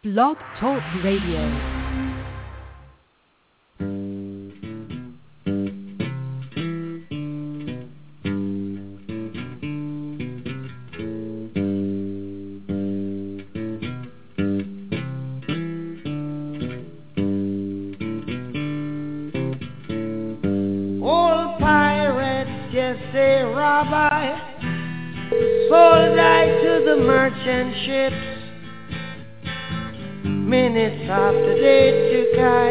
Blog Talk Radio. Sold I to the merchant ships. Minutes after they took I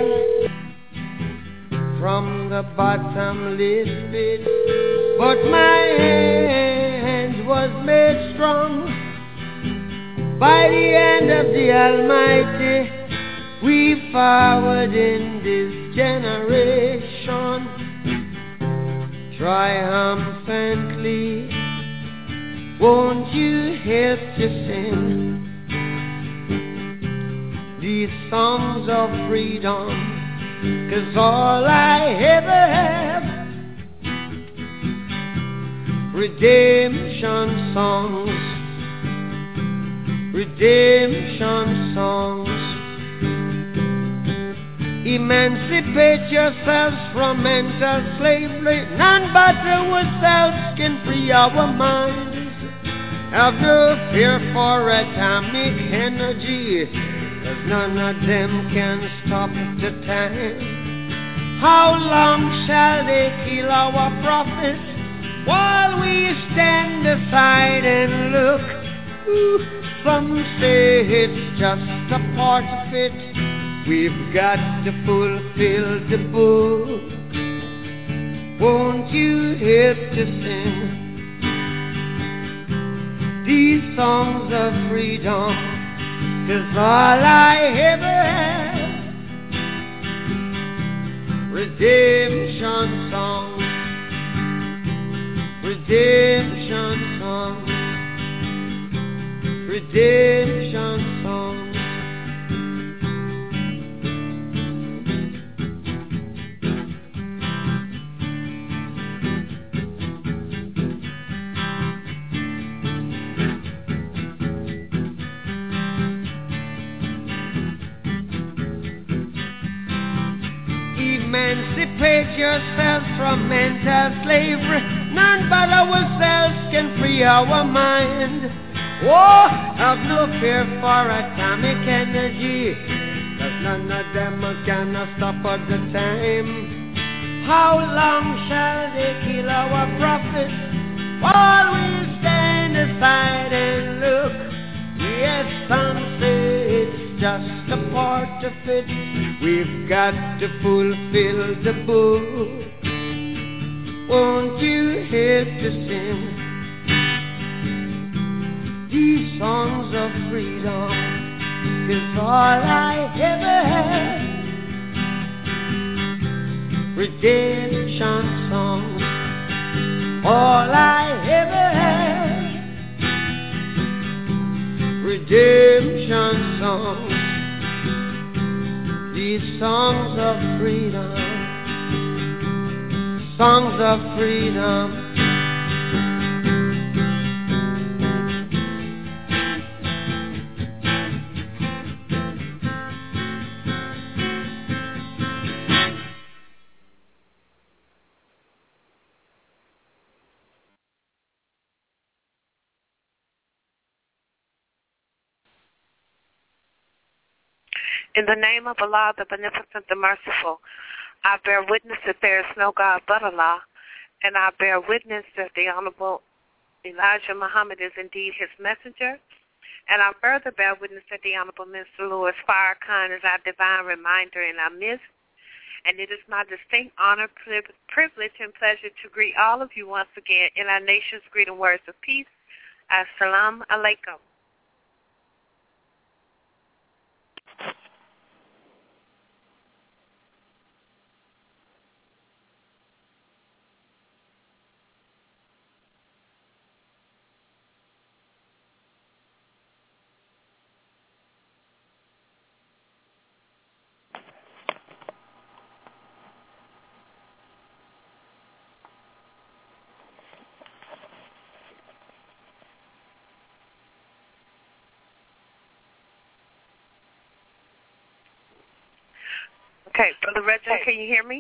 from the bottomless pit, but my hand was made strong by the hand of the Almighty. We forward in this generation triumphantly. Won't you help to sing these songs of freedom? 'Cause all I ever have, redemption songs, redemption songs. Emancipate yourselves from mental slavery. None but ourselves can free our minds. Have no fear for atomic energy, 'cause none of them can stop the time. How long shall they kill our prophets while we stand aside and look? Ooh, some say it's just a part of it. We've got to fulfill the book. Won't you help to sing these songs of freedom? 'Cause all I ever have, redemption songs, redemption songs, redemption songs. Emancipate yourselves from mental slavery. None but ourselves can free our mind. Oh, have no fear for atomic energy, 'cause none of them can stop at the time. How long shall they kill our prophets while we stand aside and look? Yes, some say it's just a part of it. We've got to fulfill the book. Won't you help to sing these songs of freedom? 'Cause all I ever had, redemption songs. All I ever had, redemption songs. These songs of freedom, songs of freedom. In the name of Allah, the Beneficent, the Merciful, I bear witness that there is no God but Allah, and I bear witness that the Honorable Elijah Muhammad is indeed his messenger, and I further bear witness that the Honorable Mr. Louis Farrakhan is our divine reminder in our midst, and it is my distinct honor, privilege, and pleasure to greet all of you once again in our nation's greeting words of peace. Assalamu alaikum. Okay, Brother Reginald, can you hear me?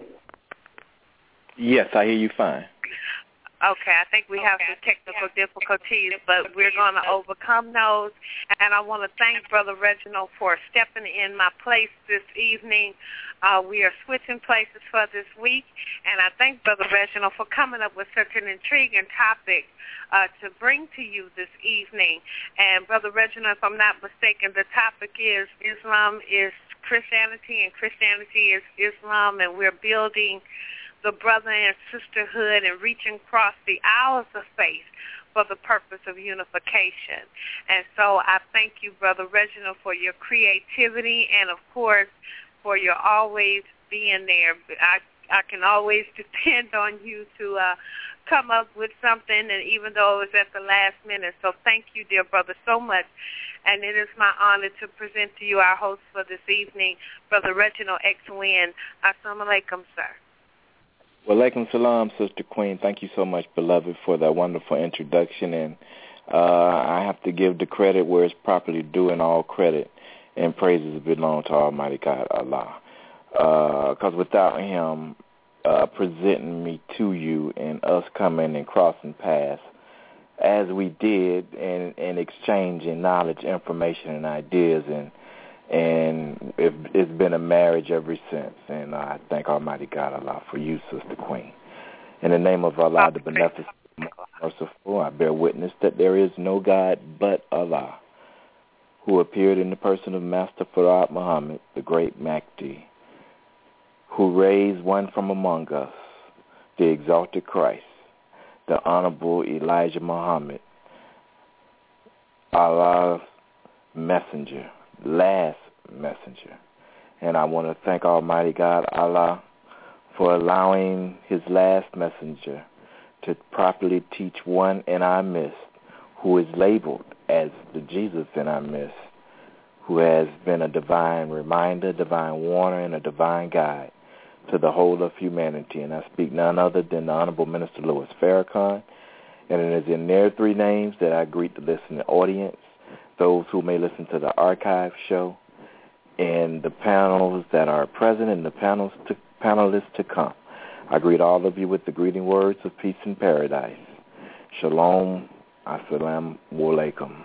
Yes, I hear you fine. Okay, I think we have some technical difficulties, but we're going to overcome those. And I want to thank Brother Reginald for stepping in my place this evening. We are switching places for this week, and I thank Brother Reginald for coming up with such an intriguing topic to bring to you this evening. And Brother Reginald, if I'm not mistaken, the topic is Islam is Christianity and Christianity is Islam, and we're building the brother and sisterhood and reaching across the aisles of faith for the purpose of unification. And so I thank you, Brother Reginald, for your creativity and, of course, for your always being there. I can always depend on you to come up with something, and even though it was at the last minute. So thank you, dear brother, so much. And it is my honor to present to you our host for this evening, Brother Reginald X. Wynn. Assalamu alaikum, sir. Wa alaikum salam, Sister Queen. Thank you so much, beloved, for that wonderful introduction. And I have to give the credit where it's properly due, and all credit and praises belong to Almighty God, Allah. Because without Him presenting me to you and us coming and crossing paths as we did and exchanging knowledge, information, and ideas, and it's been a marriage ever since. And I thank Almighty God, Allah, for you, Sister Queen. In the name of Allah, the Beneficent, Merciful, I bear witness that there is no God but Allah, who appeared in the person of Master Farad Muhammad, the great Mahdi, who raised one from among us, the exalted Christ, the Honorable Elijah Muhammad, Allah's messenger, last messenger. And I want to thank Almighty God, Allah, for allowing His last messenger to properly teach one in our midst, who is labeled as the Jesus in our midst, who has been a divine reminder, divine warner, and a divine guide to the whole of humanity. And I speak none other than the Honorable Minister Louis Farrakhan. And it is in their three names that I greet the listening audience, those who may listen to the archive show, and the panels that are present and the panelists to come. I greet all of you with the greeting words of peace and paradise. Shalom, assalamu alaikum.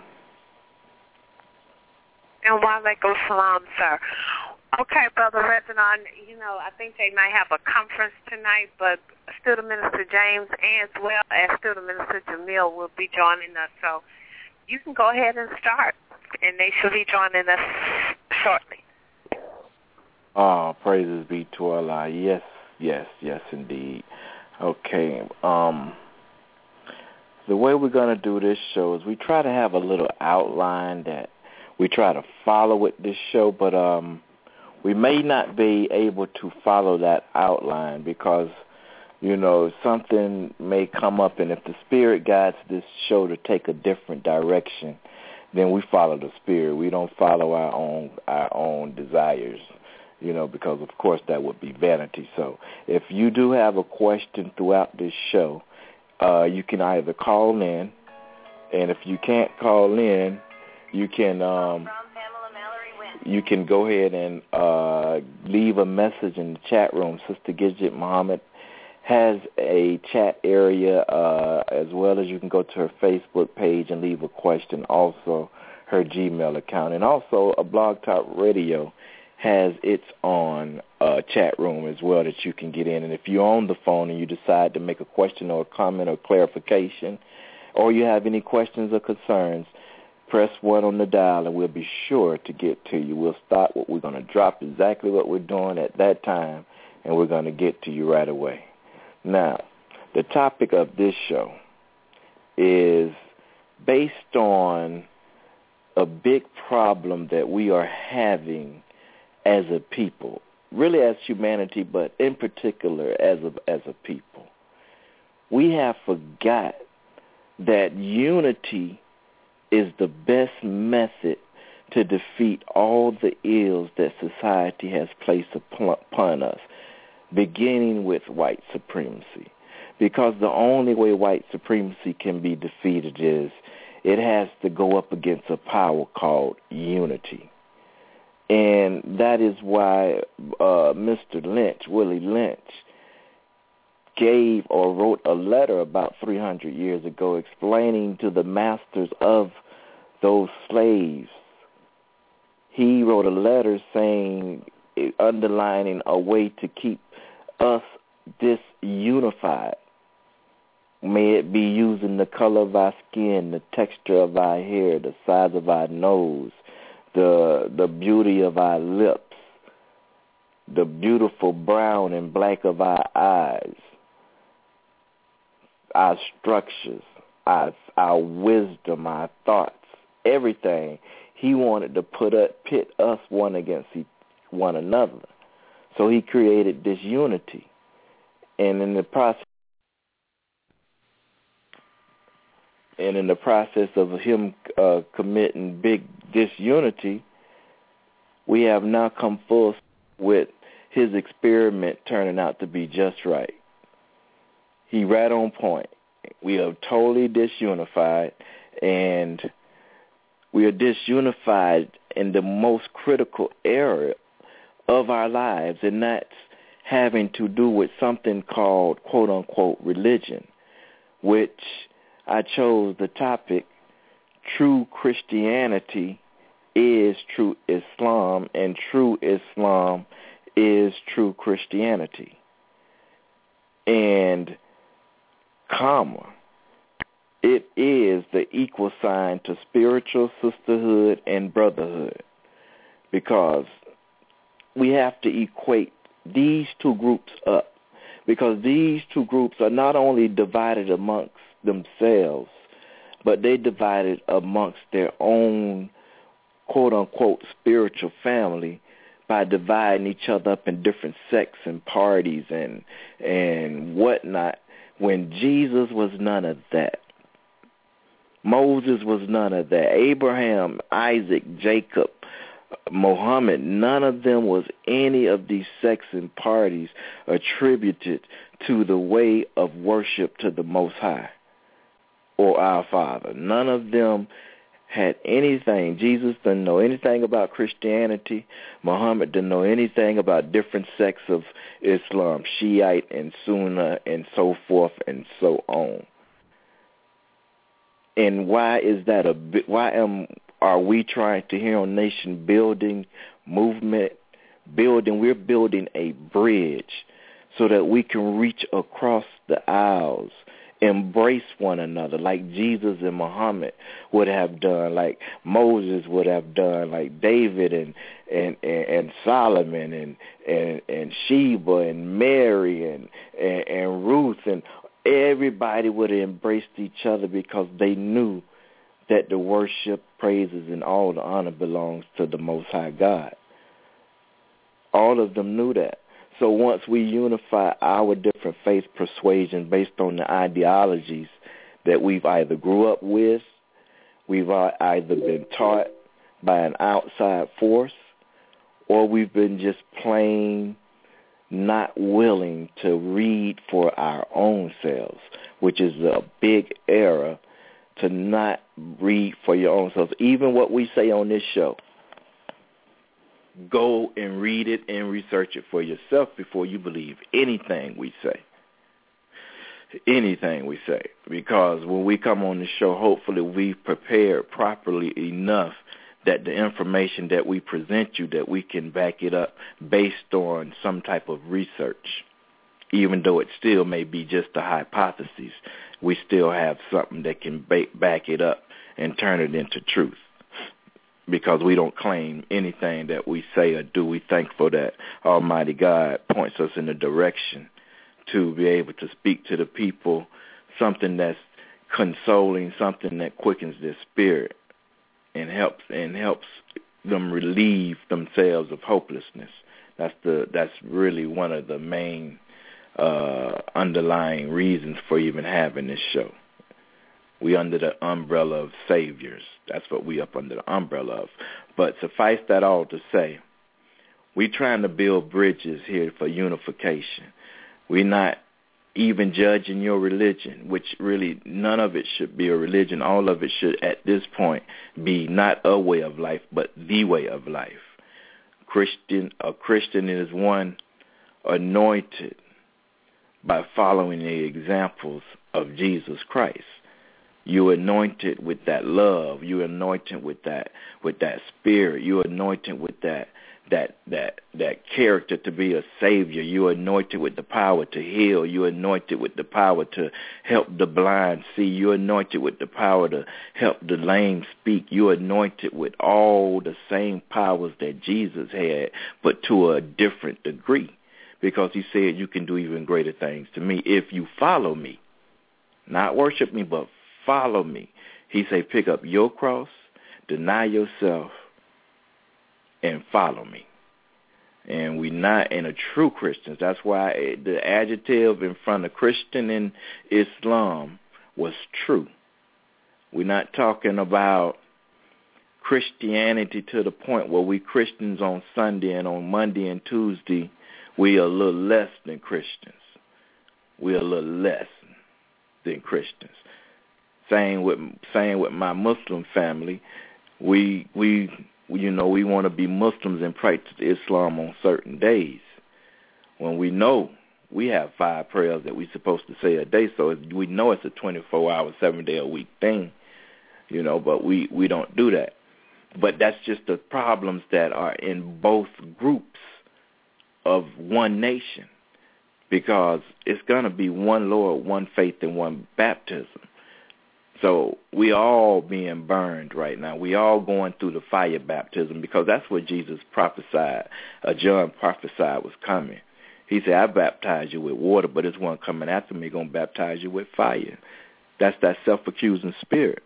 And wa alaikum salam, sir. Okay, Brother Reginald, I think they might have a conference tonight, but Student Minister James as well as Student Minister Jamil will be joining us. So you can go ahead and start, and they should be joining us shortly. Oh, praises be to Allah. Yes, indeed. Okay, the way we're going to do this show is we try to have a little outline that we try to follow with this show, but we may not be able to follow that outline because, something may come up, and if the Spirit guides this show to take a different direction, then we follow the Spirit. We don't follow our own desires, because, of course, that would be vanity. So if you do have a question throughout this show, you can either call in, and if you can't call in, you can go ahead and leave a message in the chat room. Sister Gidget Muhammad has a chat area, as well as you can go to her Facebook page and leave a question, also her Gmail account. And also a Blog Talk Radio has its own chat room as well that you can get in. And if you're on the phone and you decide to make a question or a comment or clarification, or you have any questions or concerns, press 1 on the dial and we'll be sure to get to you. We'll start what we're going to drop exactly what we're doing at that time, and we're going to get to you right away. Now, the topic of this show is based on a big problem that we are having as a people, really as humanity, but in particular as a people. We have forgot that unity is the best method to defeat all the ills that society has placed upon us, beginning with white supremacy. Because the only way white supremacy can be defeated is it has to go up against a power called unity. And that is why Mr. Lynch, Willie Lynch, gave or wrote a letter about 300 years ago explaining to the masters of those slaves. He wrote a letter saying, underlining a way to keep us disunified. May it be using the color of our skin, the texture of our hair, the size of our nose, the beauty of our lips, the beautiful brown and black of our eyes, our structures, our wisdom, our thoughts, everything. He wanted to pit us one against one another. So he created this unity. And in the process of him committing big disunity, we have now come full with his experiment turning out to be just right. He right on point. We are totally disunified, and we are disunified in the most critical area of our lives, and that's having to do with something called, quote-unquote, religion, which I chose the topic, True Christianity is True Islam, and True Islam is True Christianity. And comma, it is the equal sign to spiritual sisterhood and brotherhood, because we have to equate these two groups up, because these two groups are not only divided amongst themselves, but they divided amongst their own quote-unquote spiritual family by dividing each other up in different sects and parties and whatnot, when Jesus was none of that. Moses was none of that. Abraham, Isaac, Jacob, Muhammad, none of them was any of these sects and parties attributed to the way of worship to the Most High or our Father. None of them had anything. Jesus didn't know anything about Christianity. Muhammad didn't know anything about different sects of Islam, Shiite and Sunni and so forth and so on. And why is that are we trying to hear on nation building movement building? We're building a bridge so that we can reach across the aisles, embrace one another like Jesus and Muhammad would have done, like Moses would have done, like David and Solomon and Sheba and Mary and Ruth, and everybody would have embraced each other because they knew that the worship, praises, and all the honor belongs to the Most High God. All of them knew that. So once we unify our different faith persuasions based on the ideologies that we've either grew up with, we've either been taught by an outside force, or we've been just plain not willing to read for our own selves, which is a big error, to not read for your own selves. Even what we say on this show, go and read it and research it for yourself before you believe anything we say. Anything we say. Because when we come on the show, hopefully we've prepared properly enough that the information that we present you, that we can back it up based on some type of research. Even though it still may be just a hypothesis, we still have something that can back it up and turn it into truth. Because we don't claim anything that we say or do. We're thankful that Almighty God points us in a direction to be able to speak to the people something that's consoling, something that quickens their spirit and helps them relieve themselves of hopelessness. That's really one of the main underlying reasons for even having this show. We under the umbrella of saviors. That's what we up under the umbrella of. But suffice that all to say, we trying to build bridges here for unification. We're not even judging your religion, which really none of it should be a religion. All of it should at this point be not a way of life, but the way of life. A Christian is one anointed by following the examples of Jesus Christ. You're anointed with that love. You're anointed with that spirit. You're anointed with that character to be a savior. You're anointed with the power to heal. You're anointed with the power to help the blind see. You're anointed with the power to help the lame speak. You're anointed with all the same powers that Jesus had, but to a different degree, because he said you can do even greater things to me if you follow me. Not worship me, but follow me. He said pick up your cross, deny yourself, and follow me. And we not in a true Christians. That's why the adjective in front of Christian in Islam was true. We're not talking about Christianity to the point where we Christians on Sunday and on Monday and Tuesday, we are a little less than Christians. We're a little less than Christians. Same with my Muslim family. We want to be Muslims and practice Islam on certain days, when we know we have 5 prayers that we're supposed to say a day. So we know it's a 24-hour, 7-day-a-week thing, but we don't do that. But that's just the problems that are in both groups of one nation, because it's going to be one Lord, one faith, and one baptism. So we all being burned right now. We all going through the fire baptism, because that's what Jesus prophesied. John prophesied was coming. He said, I baptize you with water, but there's one coming after me going to baptize you with fire. That's that self-accusing spirit.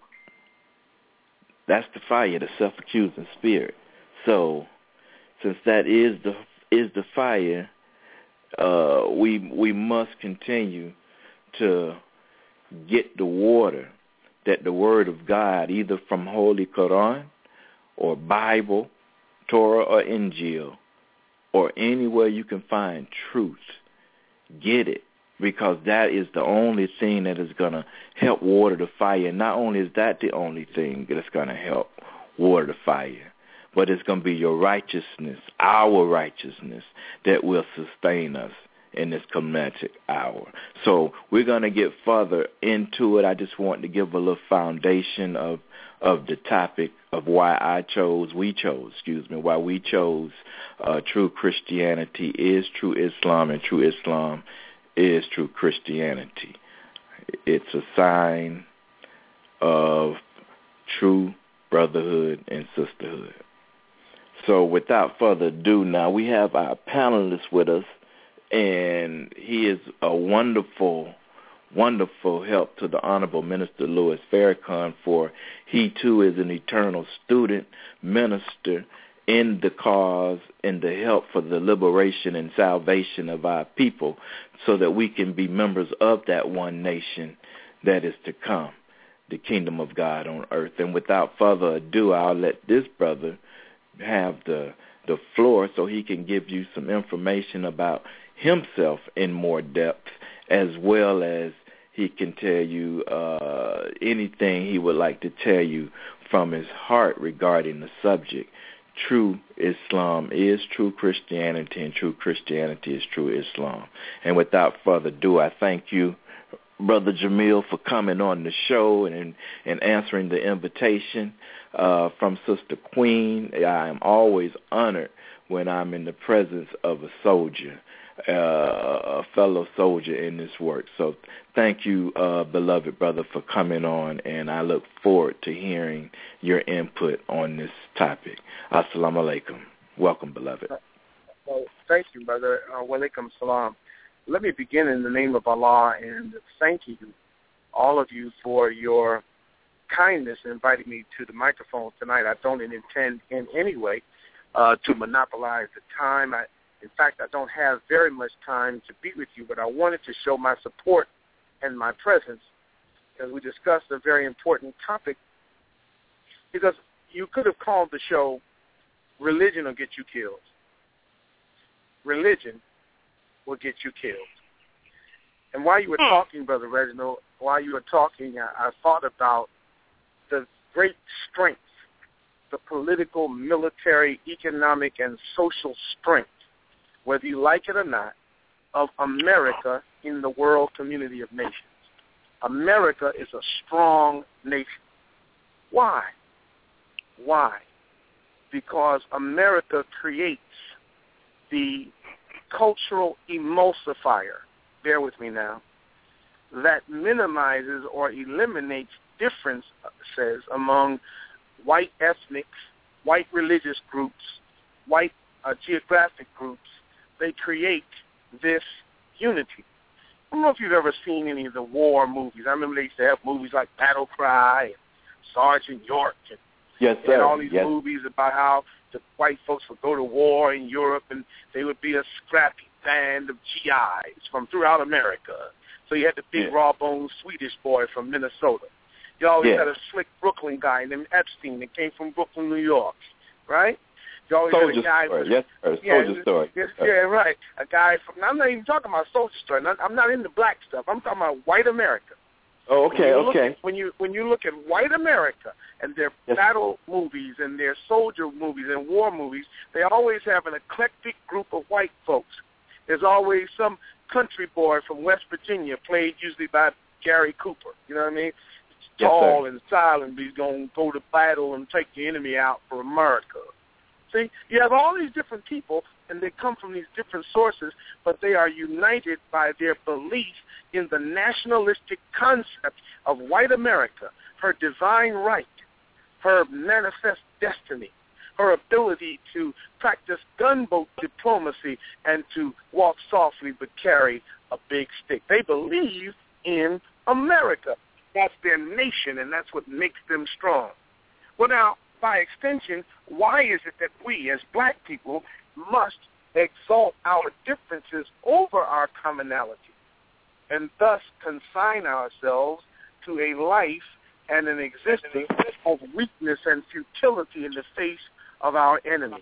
That's the fire, the self-accusing spirit. So since that is the fire, we must continue to get the water that the Word of God, either from Holy Quran or Bible, Torah or Injil, or anywhere you can find truth, get it, because that is the only thing that is going to help water the fire. And not only is that the only thing that's going to help water the fire, but it's going to be your righteousness, our righteousness, that will sustain us in this climactic hour. So we're going to get further into it. I just want to give a little foundation of the topic of why we chose true Christianity is true Islam, and true Islam is true Christianity. It's a sign of true brotherhood and sisterhood. So without further ado, now we have our panelist with us, and he is a wonderful, wonderful help to the Honorable Minister Louis Farrakhan, for he too is an eternal student, minister in the cause and the help for the liberation and salvation of our people, so that we can be members of that one nation that is to come, the kingdom of God on earth. And without further ado, I'll let this brother have the floor so he can give you some information about himself in more depth, as well as he can tell you anything he would like to tell you from his heart regarding the subject. True Islam is true Christianity, and true Christianity is true Islam. And without further ado, I thank you, Brother Jamil, for coming on the show and answering the invitation from Sister Queen. I am always honored when I'm in the presence of a soldier, a fellow soldier in this work. So thank you, beloved brother, for coming on, and I look forward to hearing your input on this topic. Assalamu alaikum. Welcome, beloved. Well, thank you, brother. Wa alaikum salam. Let me begin in the name of Allah and thank you, all of you, for your kindness in inviting me to the microphone tonight. I don't intend in any way to monopolize the time. In fact, I don't have very much time to be with you, but I wanted to show my support and my presence as we discussed a very important topic, because you could have called the show Religion Will Get You Killed. Religion will get you killed. And while you were talking, Brother Reginald, I thought about the great strength, the political, military, economic, and social strength, whether you like it or not, of America in the world community of nations. America is a strong nation. Why? Why? Because America creates the cultural emulsifier, bear with me now, that minimizes or eliminates differences among white ethnic, white religious groups, white geographic groups. They create this unity. I don't know if you've ever seen any of the war movies. I remember they used to have movies like Battle Cry and Sergeant York and, yes, sir. and all these yes. movies about how the white folks would go to war in Europe and they would be a scrappy band of GIs from throughout America. So you had the big raw-boned Swedish boy from Minnesota. You always had a slick Brooklyn guy named Epstein that came from Brooklyn, New York, right? You always had a guy Story. Yes, sir. Soldier Story. Yes, yeah, right. A guy from, I'm not even talking about Soldier Story. I'm not into black stuff. I'm talking about white America. Oh, okay, when you look at white America and their battle movies and their soldier movies and war movies, they always have an eclectic group of white folks. There's always some country boy from West Virginia, played usually by Gary Cooper. You know what I mean? Tall and silent, but he's going to go to battle and take the enemy out for America. See, you have all these different people, and they come from these different sources, but they are united by their belief in the nationalistic concept of white America, her divine right, her manifest destiny, her ability to practice gunboat diplomacy and to walk softly but carry a big stick. They believe in America. That's their nation, and that's what makes them strong. Well, now, by extension, why is it that we, as black people, must exalt our differences over our commonality and thus consign ourselves to a life and an existence of weakness and futility in the face of our enemies?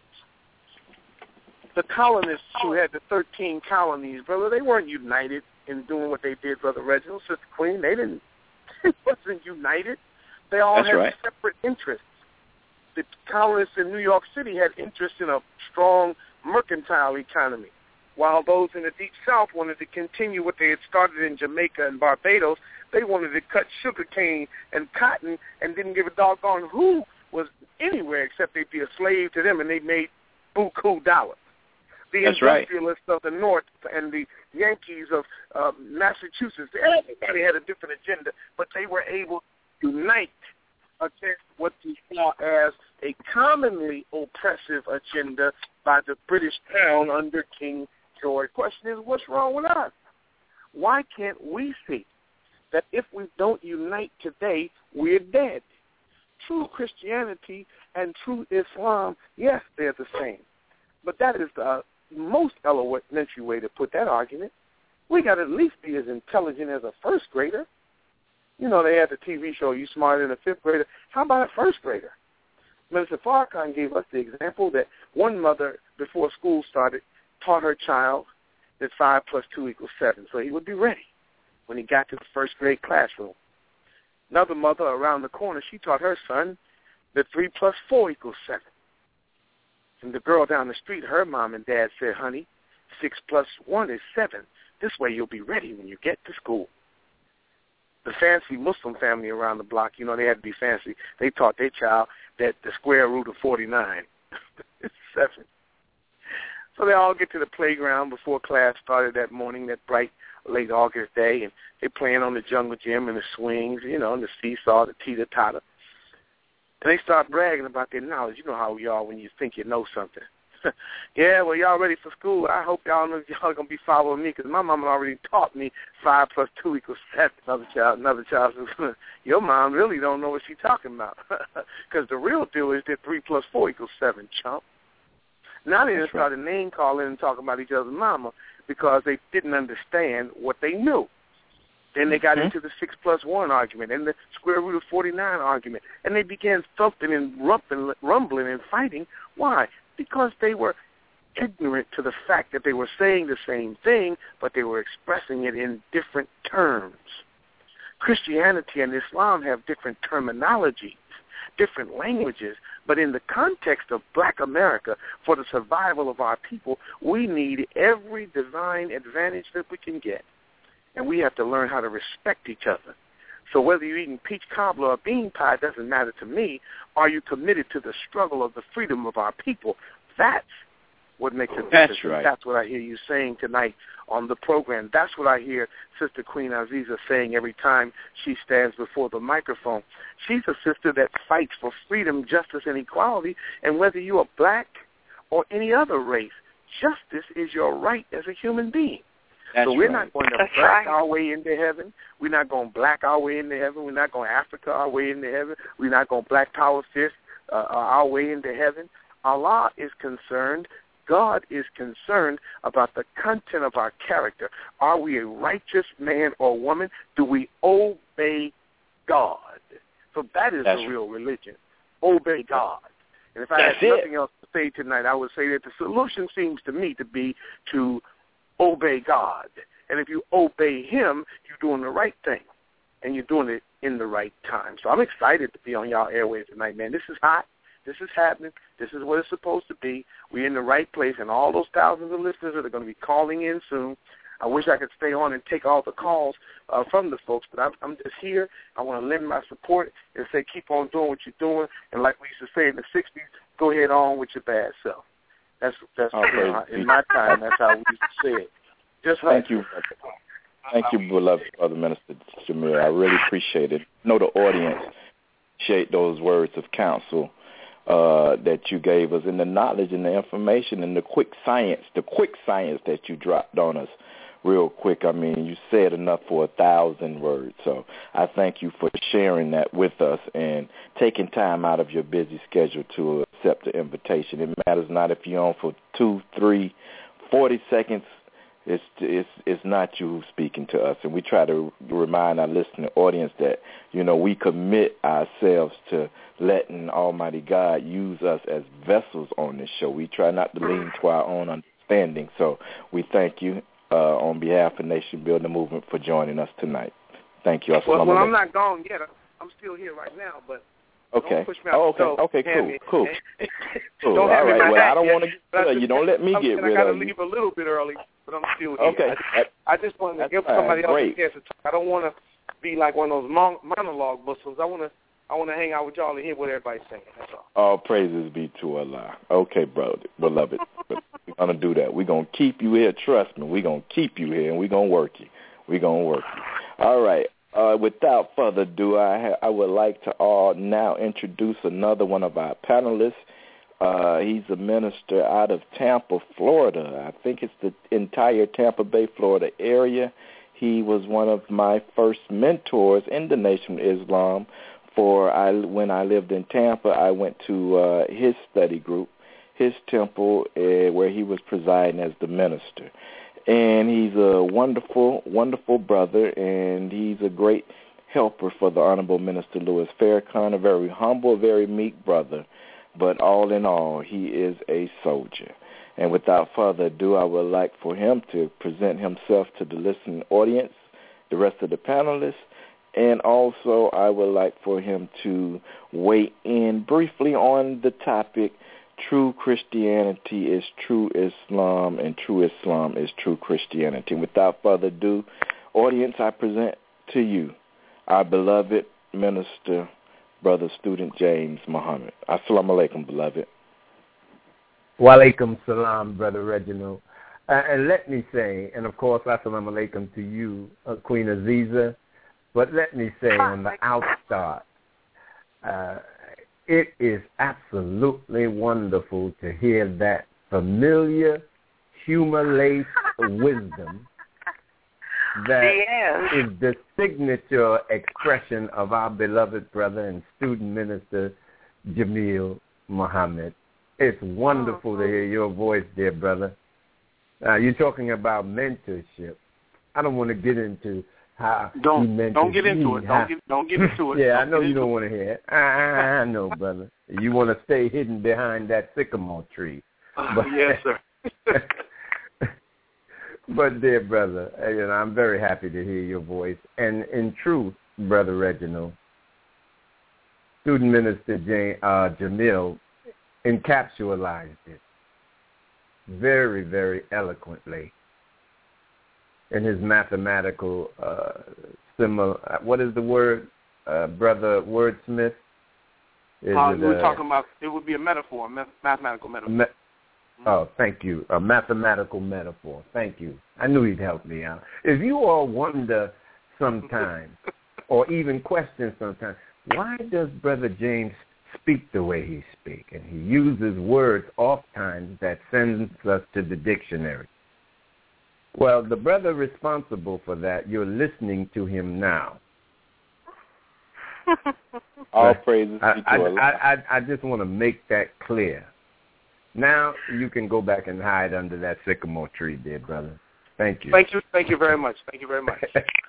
The colonists who had the 13 colonies, brother, they weren't united in doing what they did, Brother Reginald, Sister Queen. They wasn't united. They all had separate interests. The colonists in New York City had interest in a strong mercantile economy, while those in the Deep South wanted to continue what they had started in Jamaica and Barbados. They wanted to cut sugar cane and cotton and didn't give a doggone who was anywhere except they'd be a slave to them, and they made buku dollars. The industrialists of the North and the Yankees of Massachusetts, everybody had a different agenda, but they were able to unite against what we saw as a commonly oppressive agenda by the British Crown under King George. The question is, what's wrong with us? Why can't we see that if we don't unite today, we're dead? True Christianity and true Islam, yes, they're the same. But that is the most elementary way to put that argument. We got to at least be as intelligent as a first grader. You know, they had the TV show, You Smarter Than a Fifth Grader. How about a first grader? Minister Farrakhan gave us the example that one mother, before school started, taught her child that 5 + 2 = 7, so he would be ready when he got to the first grade classroom. Another mother around the corner, she taught her son that 3 + 4 = 7. And the girl down the street, her mom and dad said, honey, 6 + 1 is 7. This way you'll be ready when you get to school. The fancy Muslim family around the block, you know, they had to be fancy. They taught their child that the square root of 49 is 7. So they all get to the playground before class started that morning, that bright, late August day, and they're playing on the jungle gym and the swings, you know, and the seesaw, the teeter-totter. And they start bragging about their knowledge. You know how we are when you think you know something. Yeah, well, y'all ready for school? I hope y'all know y'all going to be following me because my mama already taught me 5 + 2 = 7. Another child says, your mom really don't know what she's talking about because the real deal is that 3 + 4 = 7, chump. Now they just started name-calling and talking about each other's mama because they didn't understand what they knew. Then they got into the 6 + 1 argument and the square root of 49 argument, and they began thumping and rumbling and fighting. Why? Because they were ignorant to the fact that they were saying the same thing, but they were expressing it in different terms. Christianity and Islam have different terminologies. different languages, but in the context of Black America, for the survival of our people, we need every divine advantage that we can get, and we have to learn how to respect each other. So whether you're eating peach cobbler or bean pie doesn't matter to me. Are you committed to the struggle of the freedom of our people? That's what makes a difference. That's right. That's what I hear you saying tonight on the program. That's what I hear Sister Queen Aziza saying every time she stands before the microphone. She's a sister that fights for freedom, justice, and equality, and whether you are black or any other race, justice is your right as a human being. That's so we're right. not going to black our way into heaven. We're not going to black our way into heaven. We're not going to Africa our way into heaven. We're not going to black power fist our way into heaven. Allah is concerned, God is concerned about the content of our character. Are we a righteous man or woman? Do we obey God? So that is the real religion. Obey God. And if I had nothing else to say tonight, I would say that the solution seems to me to be to obey God. And if you obey him, you're doing the right thing. And you're doing it in the right time. So I'm excited to be on y'all airwaves tonight, man. This is hot. This is happening. This is what it's supposed to be. We're in the right place. And all those thousands of listeners that are going to be calling in soon, I wish I could stay on and take all the calls from the folks, but I'm just here. I want to lend my support and say keep on doing what you're doing. And like we used to say in the 60s, go ahead on with your bad self. That's in my time, that's how we used to say it. Just Thank you. Thank you, beloved Brother Minister Jamil. I really appreciate it. I know the audience appreciate those words of counsel that you gave us, and the knowledge and the information and the quick science that you dropped on us real quick. I mean, you said enough for 1,000 words. So I thank you for sharing that with us and taking time out of your busy schedule to accept the invitation. It matters not if you're on for 2, 3, 40 seconds. It's not you speaking to us, and we try to remind our listening audience that, you know, we commit ourselves to letting Almighty God use us as vessels on this show. We try not to lean to our own understanding. So we thank you on behalf of Nation Building Movement for joining us tonight. Thank you. Well, I'm not gone yet. I'm still here right now, but okay. Don't push me out. Okay, cool. Don't all have right. me Well, I don't want to get rid of you. Don't let me get rid of you. I got to leave a little bit early, but I'm still here. Okay. I just want to give somebody else a chance to talk. I don't want to be like one of those monologue Muslims. I want to hang out with y'all and hear what everybody's saying. That's all. All praises be to Allah. Okay, brother, beloved. We're going to do that. We're going to keep you here. Trust me. We're going to keep you here, and we're going to work you. All right. Without further ado, I would like to now introduce another one of our panelists. He's a minister out of Tampa, Florida. I think it's the entire Tampa Bay, Florida area. He was one of my first mentors in the Nation of Islam. When I lived in Tampa, I went to his study group, his temple, where he was presiding as the minister. And he's a wonderful, wonderful brother, and he's a great helper for the Honorable Minister Louis Farrakhan, a very humble, very meek brother. But all in all, he is a soldier. And without further ado, I would like for him to present himself to the listening audience, the rest of the panelists, and also I would like for him to weigh in briefly on the topic, true Christianity is true Islam, and true Islam is true Christianity. Without further ado, audience, I present to you our beloved minister, Brother Student James Muhammad. Assalamu alaikum, beloved. Wa alaikum salam, Brother Reginald. And let me say, and of course, assalamu alaikum to you, Queen Aziza, but let me say on the outstart, it is absolutely wonderful to hear that familiar, humor-laced wisdom that is the signature expression of our beloved brother and student minister, Jamil Muhammad. It's wonderful to hear your voice, dear brother. You're talking about mentorship. I don't want to get into how don't get into it. Don't get into it. Yeah, I know you don't want to hear it. I know, brother. You want to stay hidden behind that sycamore tree. Yes, sir. But, dear brother, I'm very happy to hear your voice. And in truth, Brother Reginald, student minister Jamil encapsulated it very, very eloquently in his mathematical what is the word, Brother Wordsmith? We were talking about, it would be a metaphor, mathematical metaphor. Oh, thank you. A mathematical metaphor. Thank you. I knew he'd help me out. If you all wonder sometimes, or even question sometimes, why does Brother James speak the way he speaks? And he uses words oftentimes that sends us to the dictionary. Well, the brother responsible for that, you're listening to him now. All praises to Allah. I just want to make that clear. Now you can go back and hide under that sycamore tree, dear brother. Thank you. Thank you very much. Thank you very much.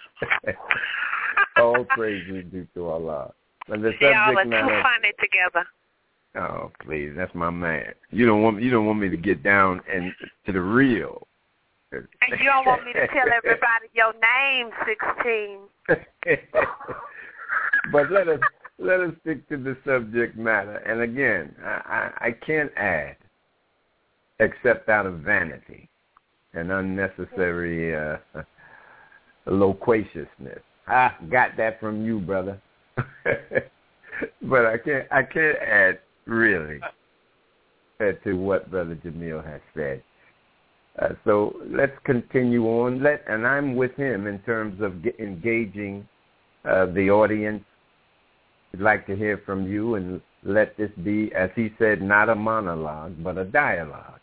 All praises due to Allah. And the y'all are subject matter, too funny together. Oh, please, that's my man. You don't want me to get down and to the real. And you don't want me to tell everybody your name, 16. But let us stick to the subject matter. And again, I can't add, except out of vanity and unnecessary loquaciousness. I got that from you, brother. But I can't add really to what Brother Jamil has said. So let's continue on. And I'm with him in terms of engaging the audience. We'd like to hear from you, and let this be, as he said, not a monologue, but a dialogue.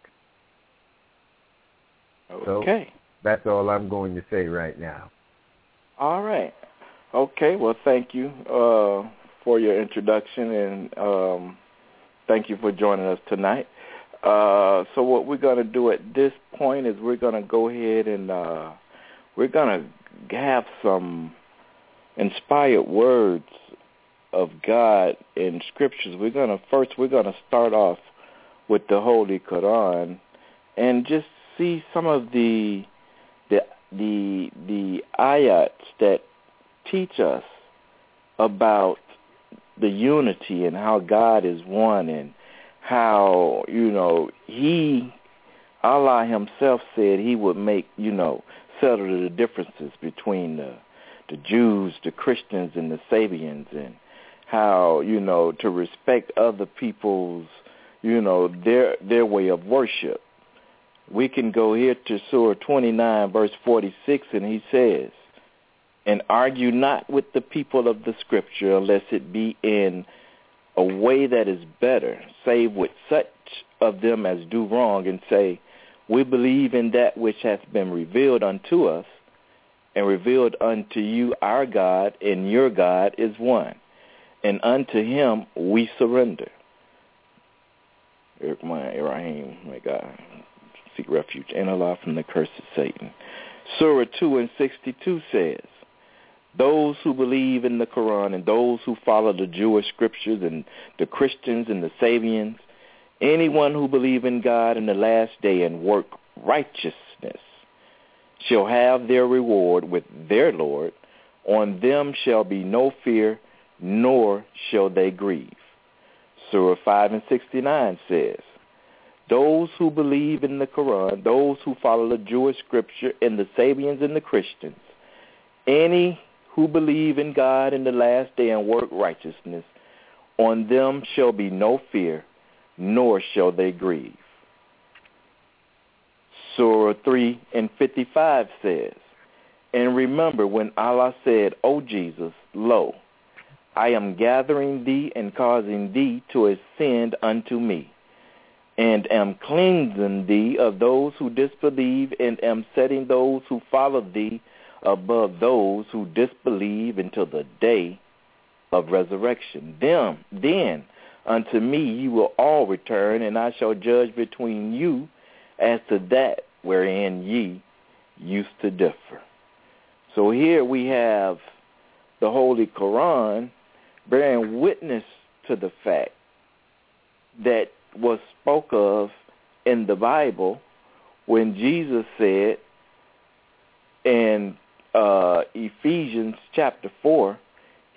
Okay. So that's all I'm going to say right now. All right. Okay. Well, thank you for your introduction, and thank you for joining us tonight. So what we're going to do at this point is we're going to go ahead and we're going to have some inspired words of God in scriptures. We're going to start off with the Holy Quran and just see some of the ayats that teach us about the unity and how God is one, and how, Allah himself said he would make, settle the differences between the Jews, the Christians, and the Sabians, and how, to respect other people's, their way of worship. We can go here to Surah 29, verse 46, and he says, "And argue not with the people of the scripture, unless it be in a way that is better, save with such of them as do wrong, and say, we believe in that which hath been revealed unto us, and revealed unto you our God, and your God is one, and unto him we surrender." Rahim, may God seek refuge in Allah from the curse of Satan. Surah 2 and 62 says, "Those who believe in the Quran and those who follow the Jewish scriptures and the Christians and the Sabians, anyone who believe in God in the last day and work righteousness shall have their reward with their Lord. On them shall be no fear, nor shall they grieve." Surah 5 and 69 says, "Those who believe in the Quran, those who follow the Jewish scripture and the Sabians and the Christians, any who believe in God in the last day and work righteousness, on them shall be no fear, nor shall they grieve." Surah 3 and 55 says, "And remember when Allah said, O Jesus, lo, I am gathering thee and causing thee to ascend unto me, and am cleansing thee of those who disbelieve, and am setting those who follow thee above those who disbelieve until the day of resurrection. Then unto me you will all return, and I shall judge between you as to that wherein ye used to differ." So here we have the Holy Quran bearing witness to the fact that was spoke of in the Bible when Jesus said in Ephesians chapter 4,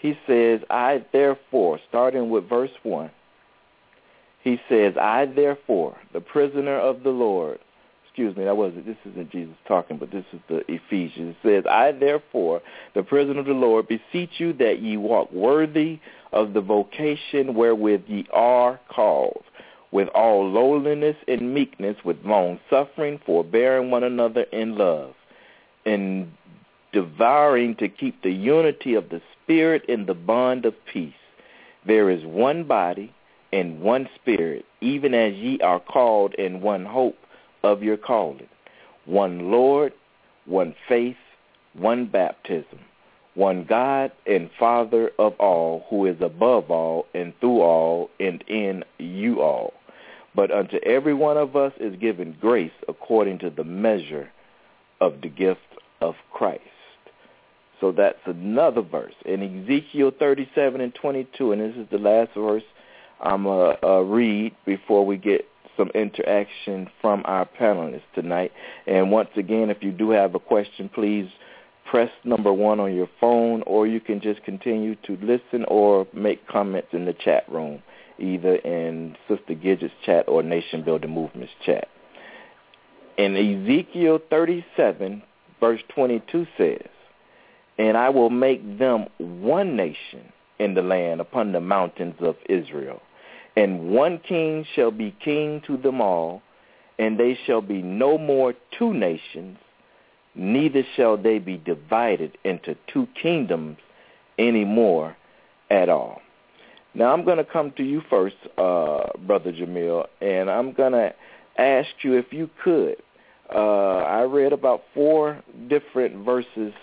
He says, I therefore, starting with verse 1, he says, I therefore, the prisoner of the Lord, excuse me, this isn't Jesus talking, but this is the Ephesians. It says, I therefore, the prisoner of the Lord, beseech you that ye walk worthy of the vocation wherewith ye are called, with all lowliness and meekness, with long-suffering, forbearing one another in love, and devouring to keep the unity of the Spirit in the bond of peace. There is one body and one Spirit, even as ye are called in one hope of your calling, one Lord, one faith, one baptism, one God and Father of all, who is above all and through all and in you all. But unto every one of us is given grace according to the measure of the gift of Christ. So that's another verse. In Ezekiel 37 and 22, and this is the last verse I'm going to read before we get some interaction from our panelists tonight. And once again, if you do have a question, please press number 1 on your phone, or you can just continue to listen or make comments in the chat room, either in Sister Gidget's chat or Nation Building Movement's chat. In Ezekiel 37, verse 22 says, and I will make them one nation in the land upon the mountains of Israel, and one king shall be king to them all, and they shall be no more two nations, neither shall they be divided into two kingdoms any more at all. Now I'm going to come to you first, Brother Jamil, and I'm going to ask you if you could. I read about 4 different verses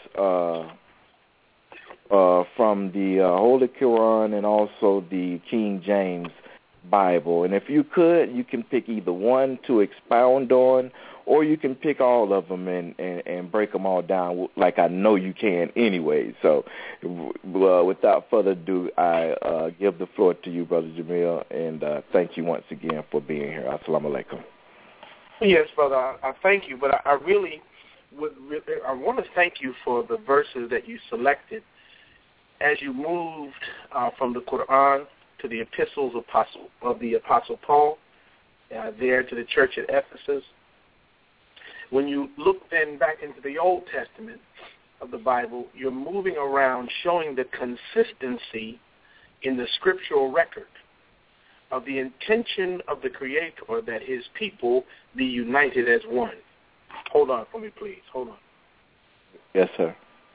from the Holy Quran and also the King James Bible. And if you could, you can pick either one to expound on, or you can pick all of them and break them all down like I know you can anyway. So without further ado, I give the floor to you, Brother Jamil, and thank you once again for being here. Assalamu alaikum. Yes, brother, I thank you, but I really I want to thank you for the verses that you selected as you moved from the Quran to the epistles of the Apostle Paul, there to the church at Ephesus. When you look then back into the Old Testament of the Bible, you're moving around showing the consistency in the scriptural record of the intention of the Creator that his people be united as one. Hold on for me, please. Hold on. Yes, sir.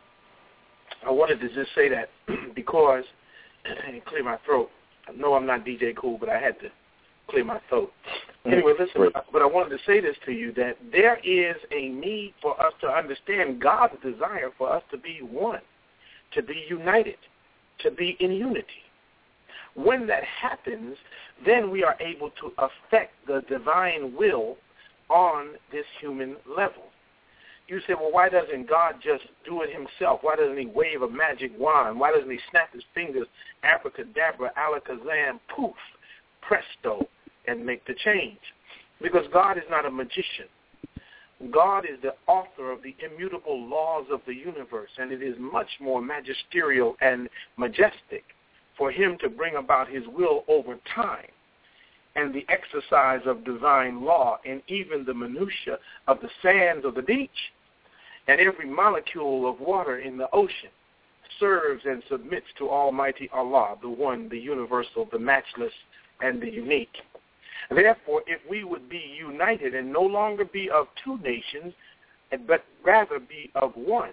I wanted to just say that because, and clear my throat. I know I'm not DJ Cool, but I had to clear my throat. Anyway, listen, but I wanted to say this to you, that there is a need for us to understand God's desire for us to be one, to be united, to be in unity. When that happens, then we are able to affect the divine will on this human level. You say, well, why doesn't God just do it himself? Why doesn't he wave a magic wand? Why doesn't he snap his fingers, abracadabra, alakazam, poof, presto, and make the change? Because God is not a magician. God is the author of the immutable laws of the universe, and it is much more magisterial and majestic for him to bring about his will over time and the exercise of divine law and even the minutia of the sands of the beach and every molecule of water in the ocean serves and submits to Almighty Allah, the one, the universal, the matchless, and the unique. Therefore, if we would be united and no longer be of two nations, but rather be of one,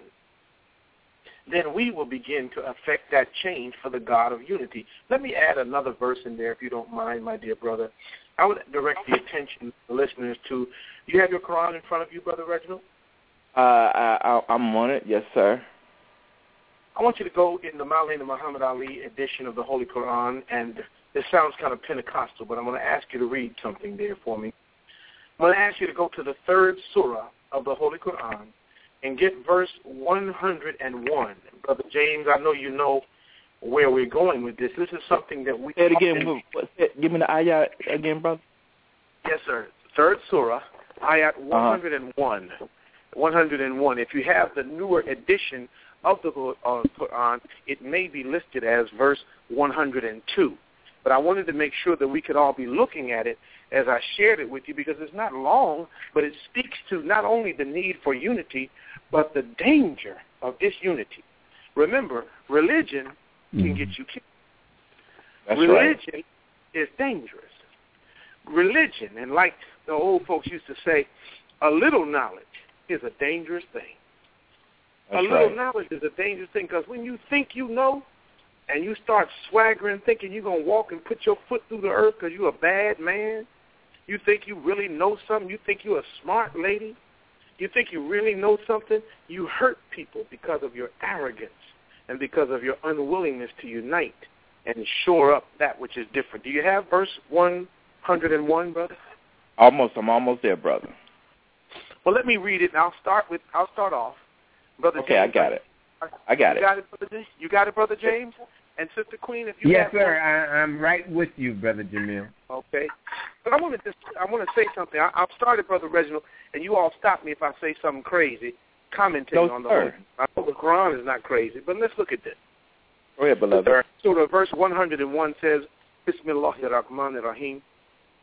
then we will begin to affect that change for the God of unity. Let me add another verse in there, if you don't mind, my dear brother. I would direct the attention of the listeners to, you have your Quran in front of you, Brother Reginald? I'm on it, yes, sir. I want you to go in the Maulana Muhammad Ali edition of the Holy Quran, and this sounds kind of Pentecostal, but I'm going to ask you to read something there for me. I'm going to ask you to go to the 3rd surah of the Holy Quran and get verse 101. Brother James, I know you know where we're going with this. This is something that we... Say it again. Give me the ayat again, brother. Yes, sir. 3rd surah, ayat 101. 101. If you have the newer edition of the Quran, it may be listed as verse 102. But I wanted to make sure that we could all be looking at it as I shared it with you, because it's not long, but it speaks to not only the need for unity, but the danger of disunity. Remember, religion can get you killed. That's religion right. is dangerous. Religion, and like the old folks used to say, a little knowledge is a dangerous thing. That's a little right. knowledge is a dangerous thing, because when you think you know and you start swaggering, thinking you're going to walk and put your foot through the earth because you're a bad man, you think you really know something, you think you're a smart lady, you think you really know something, you hurt people because of your arrogance and because of your unwillingness to unite and shore up that which is different. Do you have verse 101, brother? I'm almost there, brother. Well, let me read it, and I'll start off. Brother Okay, James, I got it. You got it, Brother James? And Sister Queen, if you yes, have sir. I'm right with you, Brother Jamil. Okay. But I want to say something. I've started, Brother Reginald, and you all stop me if I say something crazy, commenting on the Holy. I know the Quran is not crazy, but let's look at this. Go ahead, beloved. So verse 101 says, Bismillahirrahmanirrahim.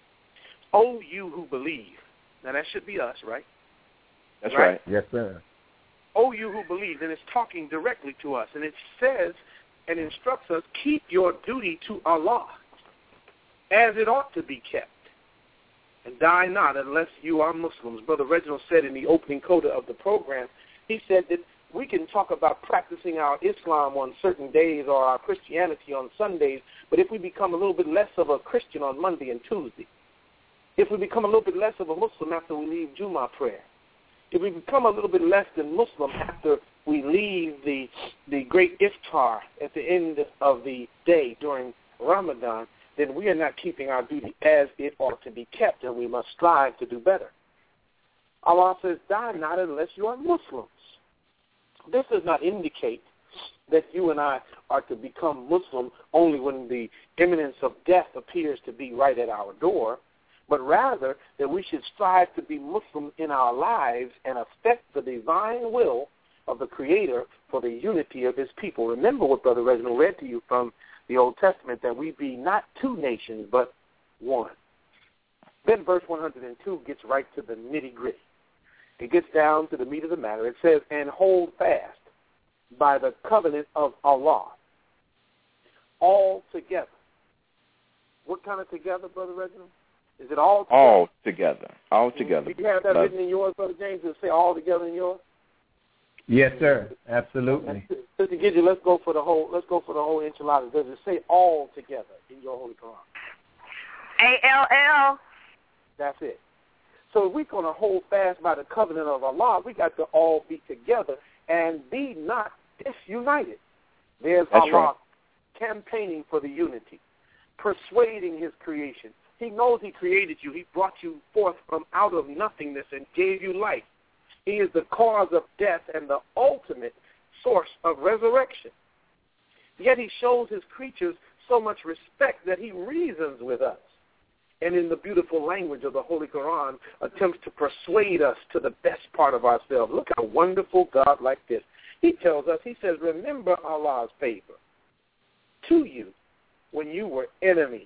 O you who believe. Now that should be us, right? That's right. Yes, sir. O you who believe, and it's talking directly to us. And it says and instructs us, keep your duty to Allah as it ought to be kept. And die not unless you are Muslims. Brother Reginald said in the opening coda of the program, he said that we can talk about practicing our Islam on certain days or our Christianity on Sundays, but if we become a little bit less of a Christian on Monday and Tuesday, if we become a little bit less of a Muslim after we leave Jummah prayer, if we become a little bit less than Muslim after we leave the great iftar at the end of the day during Ramadan, then we are not keeping our duty as it ought to be kept, and we must strive to do better. Allah says, die not unless you are Muslims. This does not indicate that you and I are to become Muslim only when the imminence of death appears to be right at our door, but rather that we should strive to be Muslim in our lives and affect the divine will of the Creator for the unity of his people. Remember what Brother Reginald read to you from the Old Testament, that we be not two nations, but one. Then verse 102 gets right to the nitty-gritty. It gets down to the meat of the matter. It says, and hold fast by the covenant of Allah, all together. What kind of together, Brother Reginald? Is it all together? All together. All together. Do you have that written in yours, Brother James? Does it say all together in yours? Yes, sir. Absolutely. Sister Gidget, let's go for the whole enchilada. Does it say all together in your Holy Quran? ALL. That's it. So if we're going to hold fast by the covenant of Allah, we got to all be together and be not disunited. There's That's Allah right. campaigning for the unity, persuading his creation. He knows he created you. He brought you forth from out of nothingness and gave you life. He is the cause of death and the ultimate source of resurrection. Yet he shows his creatures so much respect that he reasons with us, and in the beautiful language of the Holy Quran attempts to persuade us to the best part of ourselves. Look at a wonderful God like this. He tells us, he says, remember Allah's favor to you when you were enemies.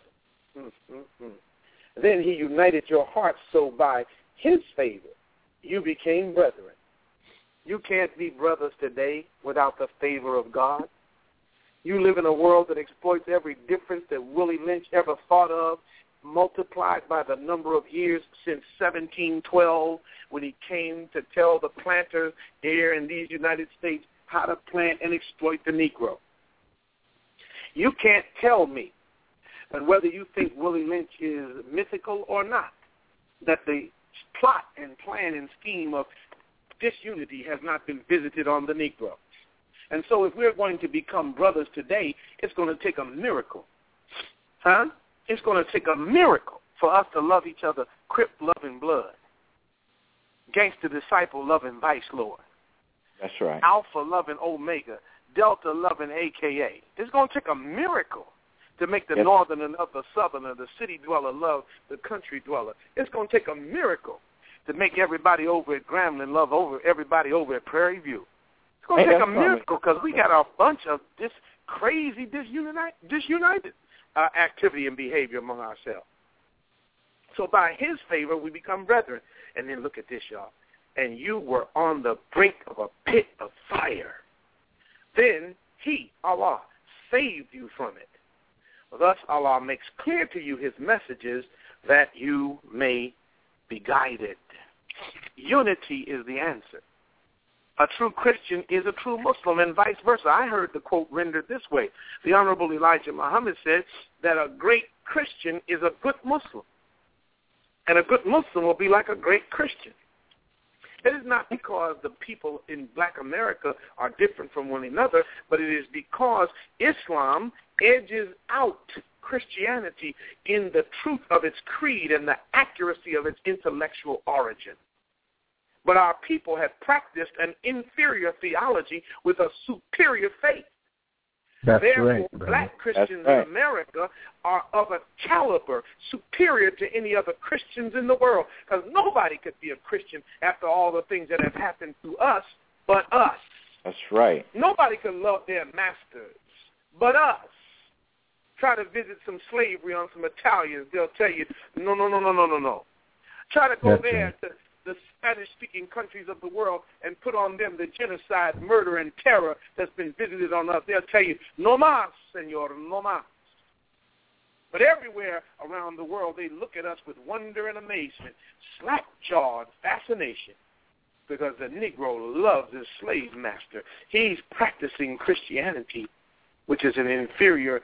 Then he united your hearts, so by his favor you became brethren. You can't be brothers today without the favor of God. You live in a world that exploits every difference that Willie Lynch ever thought of, multiplied by the number of years since 1712 when he came to tell the planters here in these United States how to plant and exploit the Negro. You can't tell me that whether you think Willie Lynch is mythical or not, that the plot and plan and scheme of disunity has not been visited on the Negro. And so if we're going to become brothers today, it's going to take a miracle. It's going to take a miracle for us to love each other, Crip loving blood, Gangster disciple loving Vice Lord. That's right. Alpha loving Omega, Delta loving AKA. It's going to take a miracle to make the northerner love the southerner, the city dweller love the country dweller. It's going to take a miracle to make everybody over at Grambling love over everybody over at Prairie View. It's going to take a miracle because we got a bunch of this crazy disunited activity and behavior among ourselves. So by his favor, we become brethren. And then look at this, y'all. And you were on the brink of a pit of fire. Then he, Allah, saved you from it. Thus, Allah makes clear to you his messages that you may be guided. Unity is the answer. A true Christian is a true Muslim, and vice versa. I heard the quote rendered this way. The Honorable Elijah Muhammad said that a great Christian is a good Muslim, and a good Muslim will be like a great Christian. It is not because the people in Black America are different from one another, but it is because Islam edges out Christianity in the truth of its creed and the accuracy of its intellectual origin. But our people have practiced an inferior theology with a superior faith. Therefore, right, Black Christians in America are of a caliber superior to any other Christians in the world, because nobody could be a Christian after all the things that have happened to us but us. That's right. Nobody could love their masters but us. Try to visit some slavery on some Italians, they'll tell you, no. Try to go there to the Spanish-speaking countries of the world and put on them the genocide, murder, and terror that's been visited on us. They'll tell you, no más, senor, no más. But everywhere around the world, they look at us with wonder and amazement, slack-jawed fascination, because the Negro loves his slave master. He's practicing Christianity, which is an inferior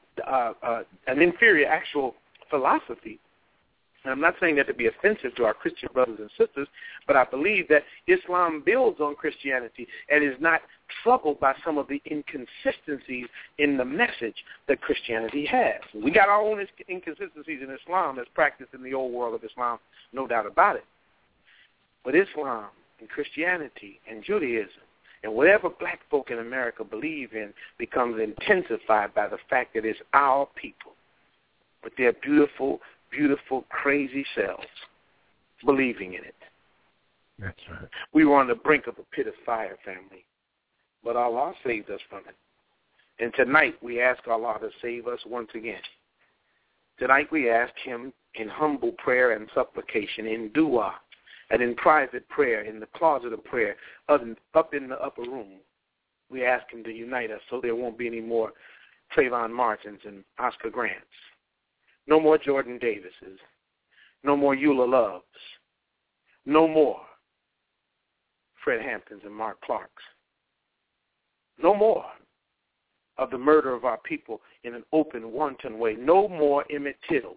actual philosophy. And I'm not saying that to be offensive to our Christian brothers and sisters, but I believe that Islam builds on Christianity and is not troubled by some of the inconsistencies in the message that Christianity has. We got our own inconsistencies in Islam as practiced in the old world of Islam, no doubt about it. But Islam and Christianity and Judaism and whatever black folk in America believe in becomes intensified by the fact that it's our people with their beautiful, crazy selves believing in it. That's right. We were on the brink of a pit of fire, family, but Allah saved us from it. And tonight we ask Allah to save us once again. Tonight we ask him in humble prayer and supplication, in dua, and in private prayer, in the closet of prayer, up in the upper room. We ask him to unite us so there won't be any more Trayvon Martins and Oscar Grants. No more Jordan Davises. No more Eula Loves. No more Fred Hamptons and Mark Clarks. No more of the murder of our people in an open, wanton way. No more Emmett Till.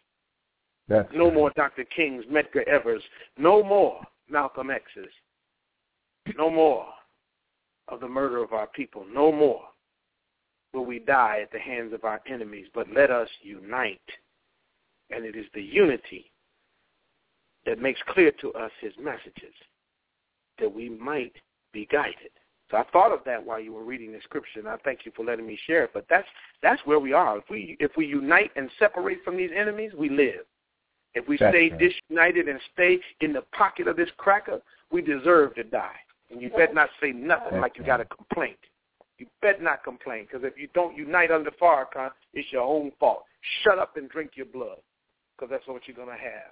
No more Dr. King's, Medgar Evers. No more Malcolm X's. No more of the murder of our people. No more will we die at the hands of our enemies, but let us unite. And it is the unity that makes clear to us his messages, that we might be guided. So I thought of that while you were reading the scripture, and I thank you for letting me share it. But that's where we are. If we unite and separate from these enemies, we live. If we stay disunited and stay in the pocket of this cracker, we deserve to die. And you better not say nothing like you got a complaint. You better not complain, because if you don't unite under Farrakhan, it's your own fault. Shut up and drink your blood, because that's what you're going to have.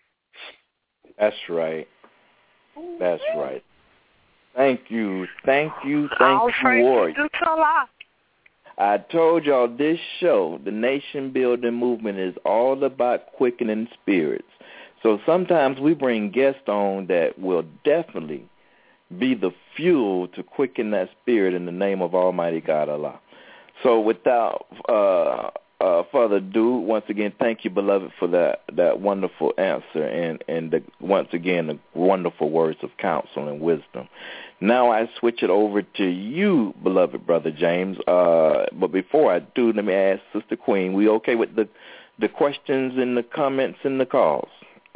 That's right. That's right. Thank you, Warrior. I told y'all this show, the Nation Building Movement, is all about quickening spirits. So sometimes we bring guests on that will definitely be the fuel to quicken that spirit in the name of Almighty God Allah. So without further ado, once again, thank you, beloved, for that wonderful answer and once again the wonderful words of counsel and wisdom. Now I switch it over to you, beloved Brother James. But before I do, let me ask Sister Queen, we okay with the questions and the comments and the calls?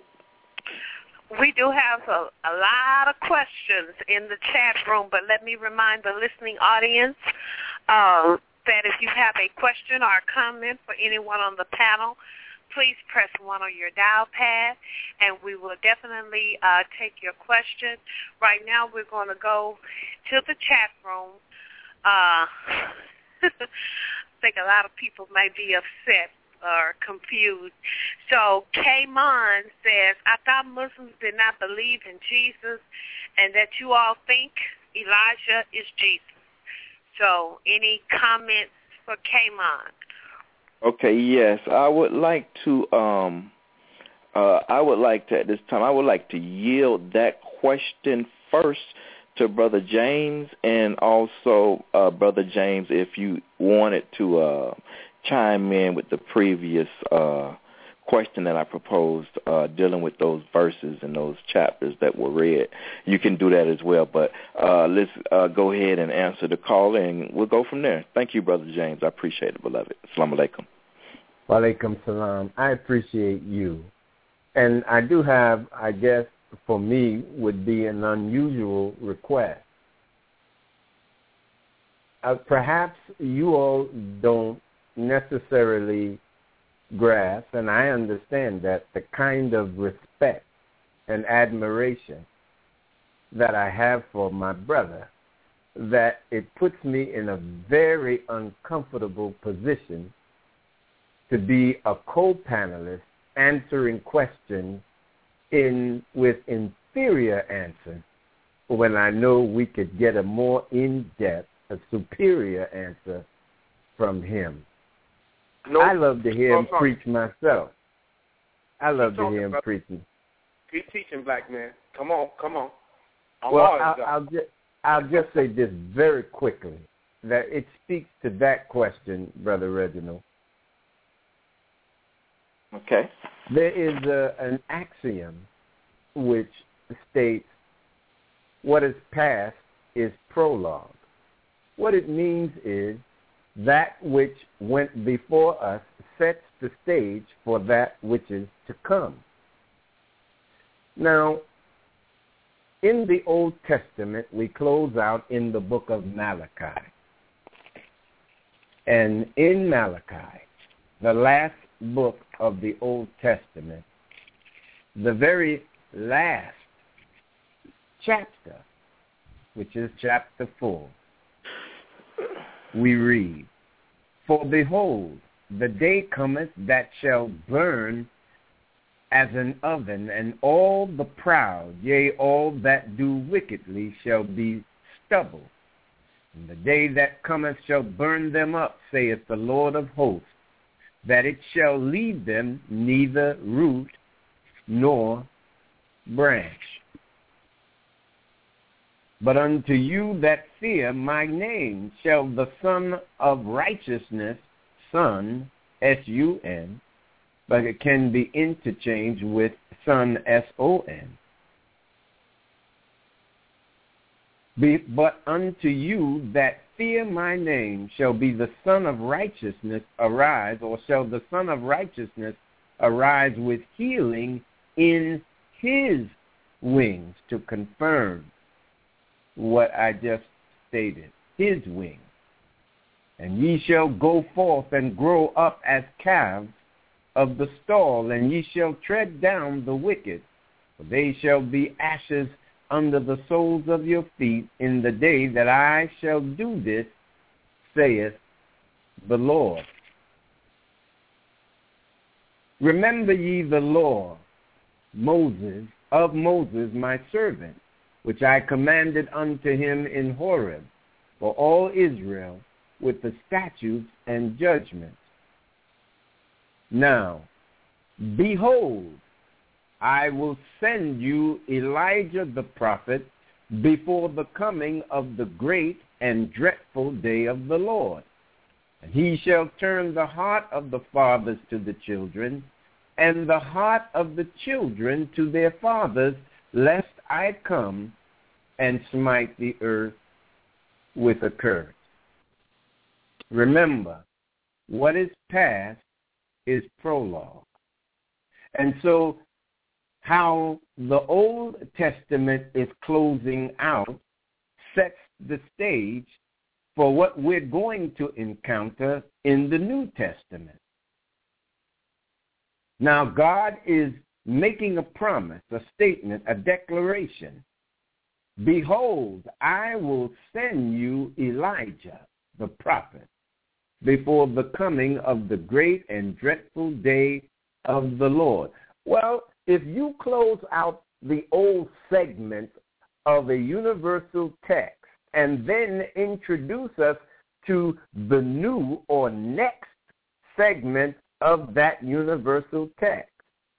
We do have a lot of questions in the chat room, but let me remind the listening audience that if you have a question or a comment for anyone on the panel, please press 1 on your dial pad, and we will definitely take your question. Right now, we're going to go to the chat room. I think a lot of people may be upset or confused. So K-Mon says, I thought Muslims did not believe in Jesus and that you all think Elijah is Jesus. So any comments for K-Mon? Okay, yes. I would like to at this time, I would like to yield that question first to Brother James, and also Brother James, if you wanted to chime in with the previous question that I proposed dealing with those verses and those chapters that were read, you can do that as well. But let's go ahead and answer the call, and we'll go from there. Thank you, Brother James. I appreciate it, beloved. Assalamu alaikum. Wa alaikum salam. I appreciate you. And I do have, I guess, for me, would be an unusual request. Perhaps you all don't necessarily grasp, and I understand that, the kind of respect and admiration that I have for my brother, that it puts me in a very uncomfortable position to be a co-panelist answering questions with inferior answers when I know we could get a more in-depth, a superior answer from him. Nope. I love to hear him preach myself. I love to hear him preaching. Keep teaching, black man. Come on. I'll just say this very quickly, that it speaks to that question, Brother Reginald. Okay. There is an axiom which states what is past is prologue. What it means is that which went before us sets the stage for that which is to come. Now, in the Old Testament, we close out in the book of Malachi. And in Malachi, the last book of the Old Testament, the very last chapter, which is chapter 4, we read, For behold, the day cometh that shall burn as an oven, and all the proud, yea, all that do wickedly, shall be stubble. And the day that cometh shall burn them up, saith the Lord of hosts, that it shall leave them neither root nor branch. But unto you that fear my name shall the Son of Righteousness, Son, S-U-N, but it can be interchanged with Son, S-O-N. But unto you that fear my name shall be the Son of Righteousness arise, or shall the Son of Righteousness arise with healing in his wings, to confirm what I just stated, his wings. And ye shall go forth and grow up as calves of the stall, and ye shall tread down the wicked, for they shall be ashes under the soles of your feet in the day that I shall do this, saith the Lord. Remember ye the law, of Moses my servant, which I commanded unto him in Horeb, for all Israel, with the statutes and judgments. Now, behold, I will send you Elijah the prophet before the coming of the great and dreadful day of the Lord. And he shall turn the heart of the fathers to the children, and the heart of the children to their fathers, lest I come and smite the earth with a curse. Remember, what is past is prologue. And so how the Old Testament is closing out sets the stage for what we're going to encounter in the New Testament. Now, God is making a promise, a statement, a declaration. Behold, I will send you Elijah, the prophet, before the coming of the great and dreadful day of the Lord. Well, if you close out the old segment of a universal text and then introduce us to the new or next segment of that universal text,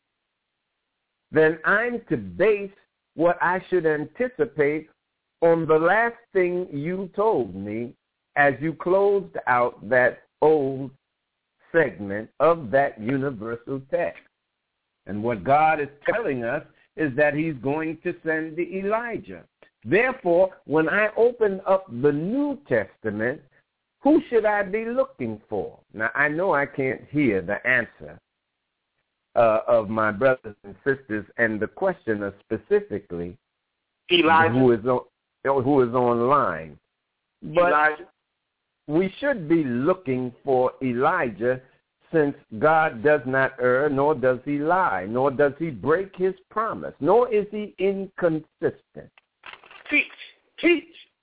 then I'm to base what I should anticipate on the last thing you told me as you closed out that old segment of that universal text. And what God is telling us is that he's going to send the Elijah. Therefore, when I open up the New Testament, who should I be looking for? Now, I know I can't hear the answer of my brothers and sisters, and the questioner specifically, Elijah, who is online. But Elijah. We should be looking for Elijah, since God does not err, nor does he lie, nor does he break his promise, nor is he inconsistent. Teach.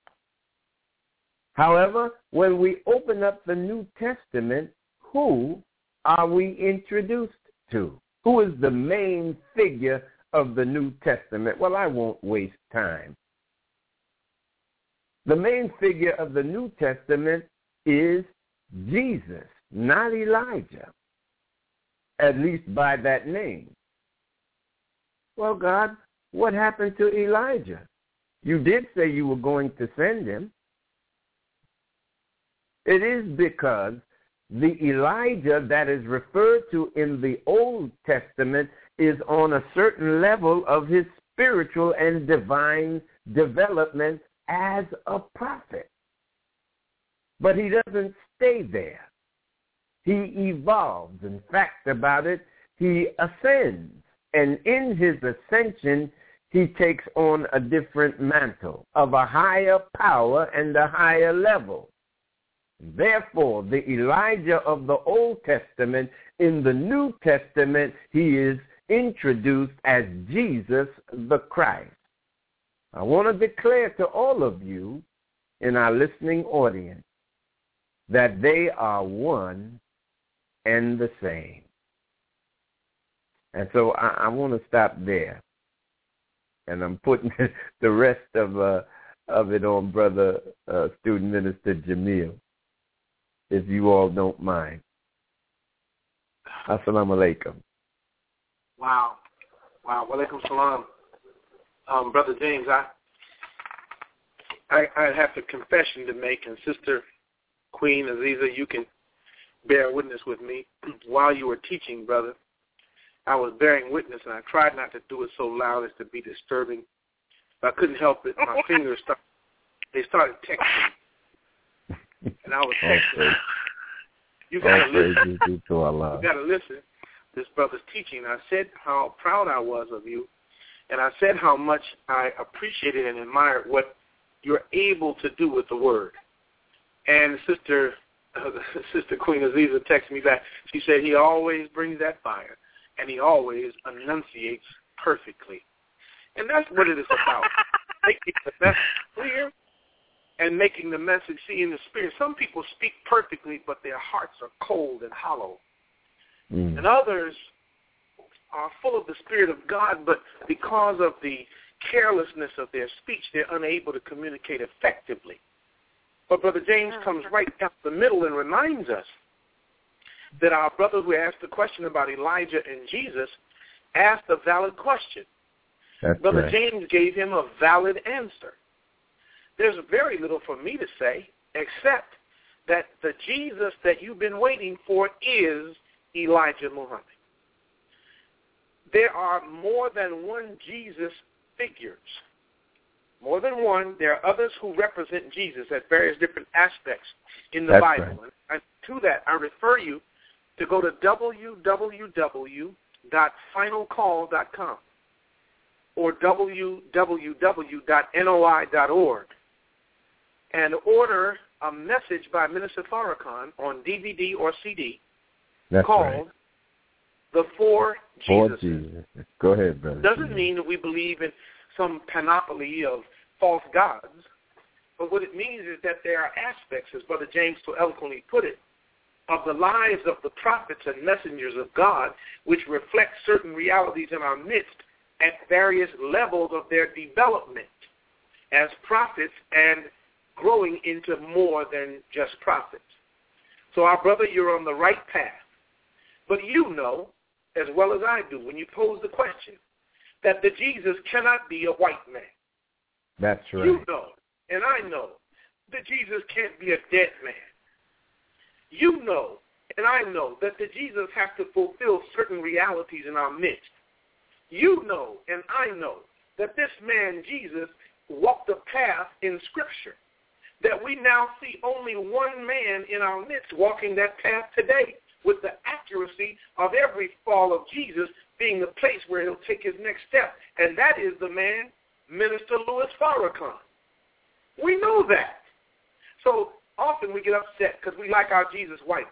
However, when we open up the New Testament, who are we introduced to? Who is the main figure of the New Testament? Well, I won't waste time. The main figure of the New Testament is Jesus, not Elijah, at least by that name. Well, God, what happened to Elijah? You did say you were going to send him. It is because the Elijah that is referred to in the Old Testament is on a certain level of his spiritual and divine development as a prophet. But he doesn't stay there. He evolves. In fact, about it, he ascends. And in his ascension, he takes on a different mantle of a higher power and a higher level. Therefore, the Elijah of the Old Testament, in the New Testament, he is introduced as Jesus the Christ. I want to declare to all of you in our listening audience that they are one and the same. And so I want to stop there. And I'm putting the rest of it on Brother Student Minister Jamil, if you all don't mind. Assalamu alaikum. Wow. Walaikum salam. Brother James, I have a confession to make, and Sister Queen Aziza, you can bear witness with me. While you were teaching, brother, I was bearing witness, and I tried not to do it so loud as to be disturbing. But I couldn't help it. My fingers started texting. And I was texting. You got to listen. You got to listen. This brother's teaching. I said how proud I was of you, and I said how much I appreciated and admired what you're able to do with the word. And Sister Queen Aziza texted me back. She said he always brings that fire, and he always enunciates perfectly. And that's what it is about, making the message clear and making the message see in the spirit. Some people speak perfectly, but their hearts are cold and hollow. And others are full of the Spirit of God, but because of the carelessness of their speech, they're unable to communicate effectively. But Brother James comes right down the middle and reminds us that our brother who asked the question about Elijah and Jesus asked a valid question. That's Brother right. James gave him a valid answer. There's very little for me to say except that the Jesus that you've been waiting for is Elijah Muhammad. There are more than one Jesus figures. More than one. There are others who represent Jesus at various different aspects in the That's Bible. right. And to that, I refer you to go to www.finalcall.com or www.noi.org and order a message by Minister Farrakhan on DVD or CD That's called right. the four Jesuses. Go ahead, brother. Doesn't mean that we believe in some panoply of false gods, but what it means is that there are aspects, as Brother James so eloquently put it, of the lives of the prophets and messengers of God, which reflect certain realities in our midst at various levels of their development as prophets and growing into more than just prophets. So our brother, you're on the right path. But you know, as well as I do, when you pose the question, that the Jesus cannot be a white man. That's right. You know, and I know, that Jesus can't be a dead man. You know, and I know, that the Jesus has to fulfill certain realities in our midst. You know, and I know, that this man, Jesus, walked a path in Scripture, that we now see only one man in our midst walking that path today, with the accuracy of every fall of Jesus being the place where he'll take his next step, and that is the man, Minister Louis Farrakhan. We know that. So often we get upset because we like our Jesus white.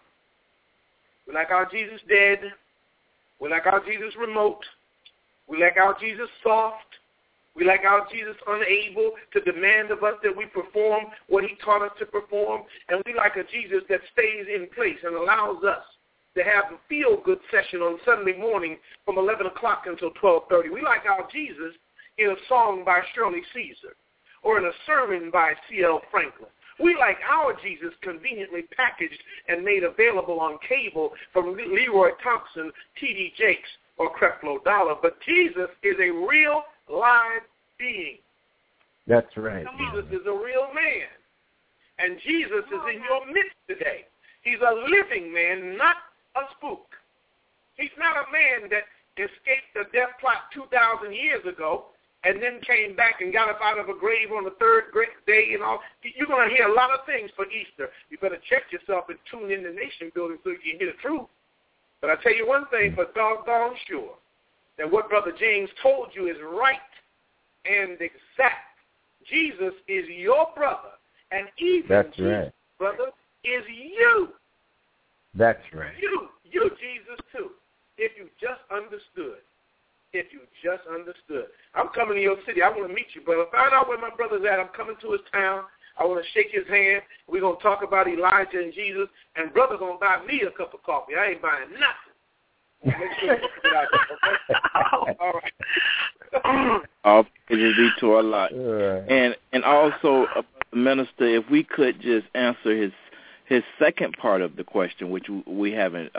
We like our Jesus dead. We like our Jesus remote. We like our Jesus soft. We like our Jesus unable to demand of us that we perform what he taught us to perform. And we like a Jesus that stays in place and allows us to have a feel-good session on Sunday morning from 11 o'clock until 12:30. We like our Jesus in a song by Shirley Caesar or in a sermon by C.L. Franklin. We like our Jesus conveniently packaged and made available on cable from Leroy Thompson, T.D. Jakes, or Creflo Dollar. But Jesus is a real live being. That's right. Jesus is a real man. And Jesus is in your midst today. He's a living man, not a spook. He's not a man that escaped the death plot 2,000 years ago and then came back and got up out of a grave on the third day and all. You're going to hear a lot of things for Easter. You better check yourself and tune in the Nation Building so you can hear the truth. But I tell you one thing for doggone sure, that what Brother James told you is right and exact. Jesus is your brother, and even That's Jesus, right. brother, is you. That's right. You Jesus too, if you just understood. If you just understood. I'm coming to your city. I want to meet you, brother. Find out where my brother's at. I'm coming to his town. I want to shake his hand. We're going to talk about Elijah and Jesus, and brother's going to buy me a cup of coffee. I ain't buying nothing. Make sure you get out there, okay? All right. All praises be to Allah. And also, Minister, if we could just answer his second part of the question, which we haven't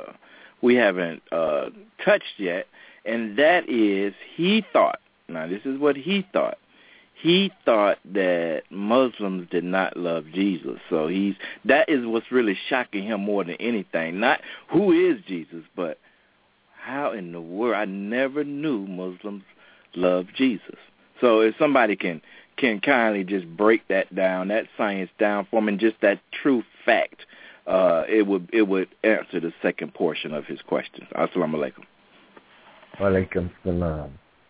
touched yet, and that is he thought. Now, this is what he thought. He thought that Muslims did not love Jesus. So that is what's really shocking him more than anything. Not who is Jesus, but how in the world. I never knew Muslims love Jesus. So if somebody can kindly just break that down, that science down for him, and just that true fact, it would answer the second portion of his question. Assalamu alaikum. Wa alaikum salam.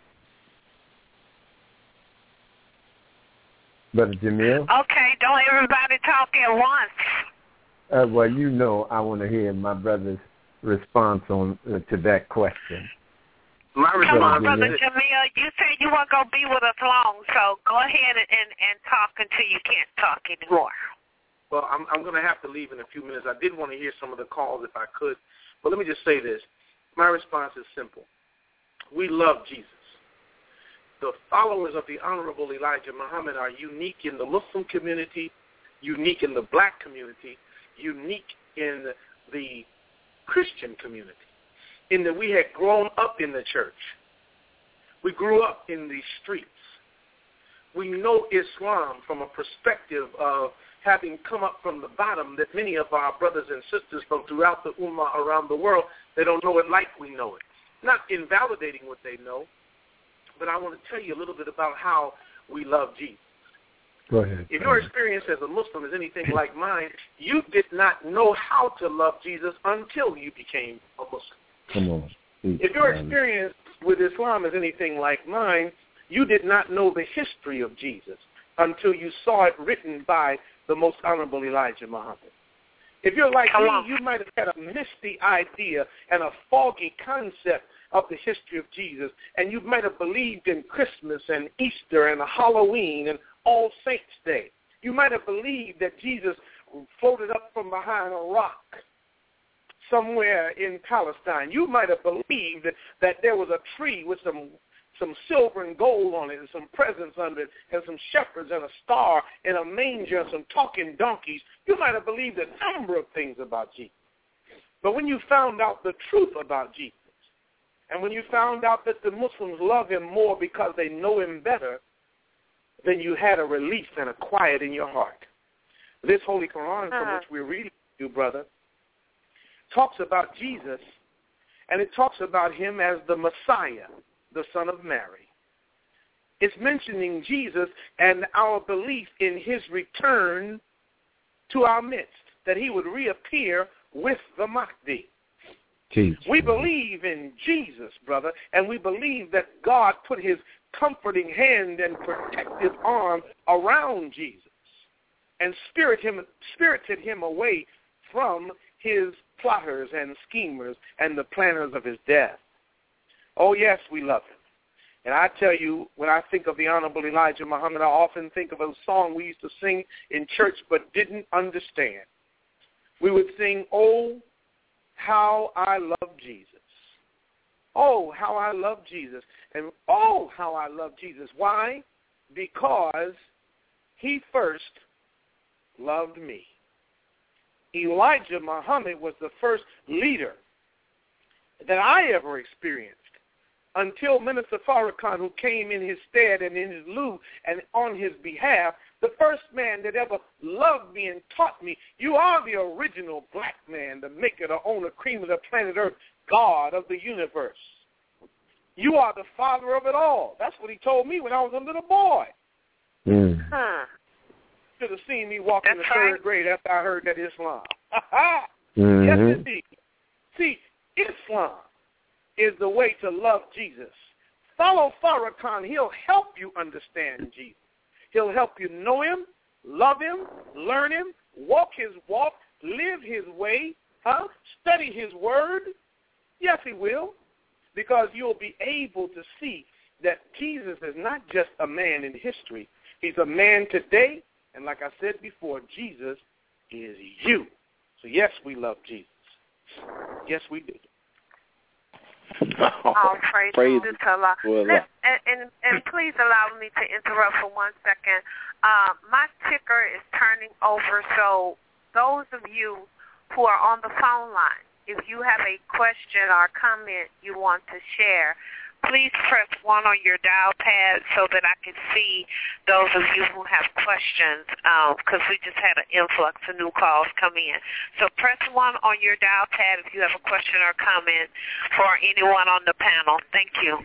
Brother Jamil? Okay, don't everybody talk at once. Well, you know I want to hear my brother's response on to that question. My response, Brother Jamil, you said you weren't going to be with us long, so go ahead and talk until you can't talk anymore. Well, I'm going to have to leave in a few minutes. I did want to hear some of the calls if I could, but let me just say this. My response is simple. We love Jesus. The followers of the Honorable Elijah Muhammad are unique in the Muslim community, unique in the black community, unique in the Christian community, in that we had grown up in the church. We grew up in the streets. We know Islam from a perspective of having come up from the bottom, that many of our brothers and sisters from throughout the Ummah around the world, they don't know it like we know it. Not invalidating what they know, but I want to tell you a little bit about how we love Jesus. Go ahead. If your experience as a Muslim is anything like mine, you did not know how to love Jesus until you became a Muslim. Come on. If your experience with Islam is anything like mine, you did not know the history of Jesus until you saw it written by the most honorable Elijah Muhammad. If you're like me, you might have had a misty idea and a foggy concept of the history of Jesus, and you might have believed in Christmas and Easter and Halloween and All Saints' Day. You might have believed that Jesus floated up from behind a rock somewhere in Palestine. You might have believed that there was a tree with some silver and gold on it and some presents under it and some shepherds and a star and a manger and some talking donkeys. You might have believed a number of things about Jesus. But when you found out the truth about Jesus, and when you found out that the Muslims love him more because they know him better, then you had a relief and a quiet in your heart. This Holy Quran from which we're reading to you, brother, talks about Jesus, and it talks about him as the Messiah, the Son of Mary. It's mentioning Jesus and our belief in his return to our midst, that he would reappear with the Mahdi. Jesus. We believe in Jesus, brother, and we believe that God put his comforting hand and protective arm around Jesus and spirited him away from his plotters and schemers and the planners of his death. Oh, yes, we love him. And I tell you, when I think of the Honorable Elijah Muhammad, I often think of a song we used to sing in church but didn't understand. We would sing, "Oh, how I love Jesus. Oh, how I love Jesus. And oh, how I love Jesus." Why? Because he first loved me. Elijah Muhammad was the first leader that I ever experienced until Minister Farrakhan, who came in his stead and in his lieu and on his behalf, the first man that ever loved me and taught me, you are the original black man, the maker, the owner, cream of the planet Earth, God of the universe. You are the father of it all. That's what he told me when I was a little boy. Should have seen me walk in the third grade after I heard that Islam. Yes, indeed. See, Islam is the way to love Jesus. Follow Farrakhan. He'll help you understand Jesus. He'll help you know him, love him, learn him, walk his walk, live his way, study his word. Yes, he will, because you'll be able to see that Jesus is not just a man in history. He's a man today, and like I said before, Jesus is you. So, yes, we love Jesus. Yes, we do. Praise to Allah. And please allow me to interrupt for 1 second. My ticker is turning over, so those of you who are on the phone line, if you have a question or comment you want to share, please press 1 on your dial pad so that I can see those of you who have questions, because we just had an influx of new calls come in. So press 1 on your dial pad if you have a question or comment for anyone on the panel. Thank you.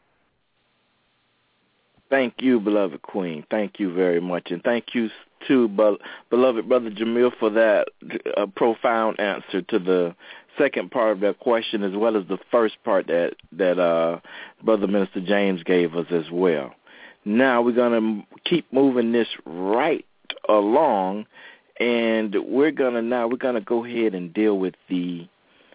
Thank you, beloved Queen. Thank you very much. And thank you, too, beloved Brother Jamil, for that profound answer to the second part of that question, as well as the first part that Brother Minister James gave us as well. Now we're going to keep moving this right along, and we're going to go ahead and deal with the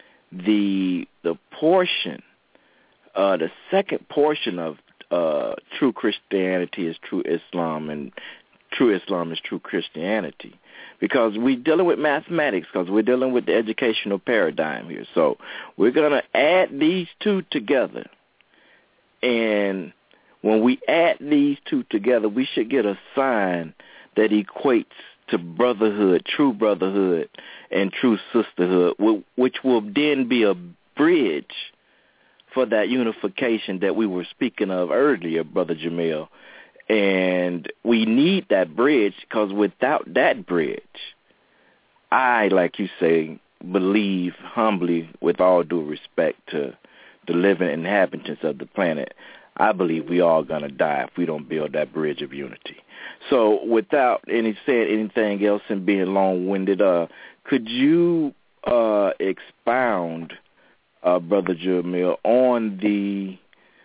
portion, the second portion of true Christianity is true Islam, and true Islam is true Christianity. Because we're dealing with mathematics, because we're dealing with the educational paradigm here. So we're going to add these two together. And when we add these two together, we should get a sign that equates to brotherhood, and true sisterhood, which will then be a bridge for that unification that we were speaking of earlier, Brother Jamil. And we need that bridge, because without that bridge, I, like you say, believe humbly, with all due respect to the living inhabitants of the planet, I believe we all going to die if we don't build that bridge of unity. So without anything else and being long-winded, could you expound, Brother Jamil, on the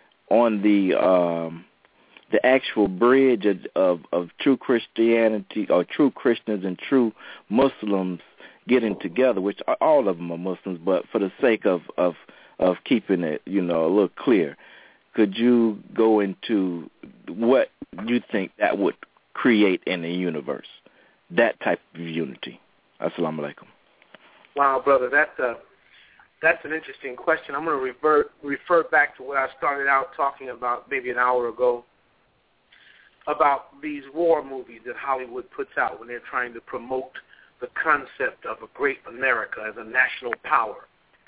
actual bridge of true Christianity, or true Christians and true Muslims getting together, which all of them are Muslims, but for the sake of keeping it, a little clear, could you go into what you think that would create in the universe, that type of unity? Assalamu alaikum. Wow, brother, that's an interesting question. I'm going to refer back to what I started out talking about maybe an hour ago, about these war movies that Hollywood puts out when they're trying to promote the concept of a great America as a national power.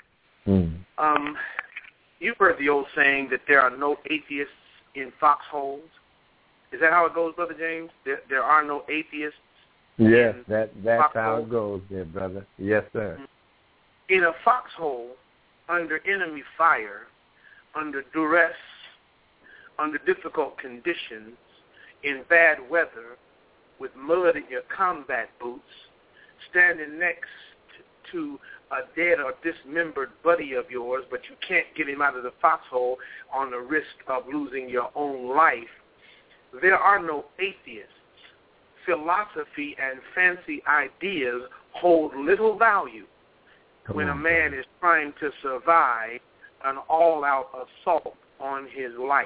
You've heard the old saying that there are no atheists in foxholes. Is that how it goes, Brother James? There are no atheists. Yes, that's how it goes there, brother. Yes, sir. In a foxhole, under enemy fire, under duress, under difficult conditions, in bad weather, with mud in your combat boots, standing next to a dead or dismembered buddy of yours, but you can't get him out of the foxhole on the risk of losing your own life. There are no atheists. Philosophy and fancy ideas hold little value when a man is trying to survive an all-out assault on his life.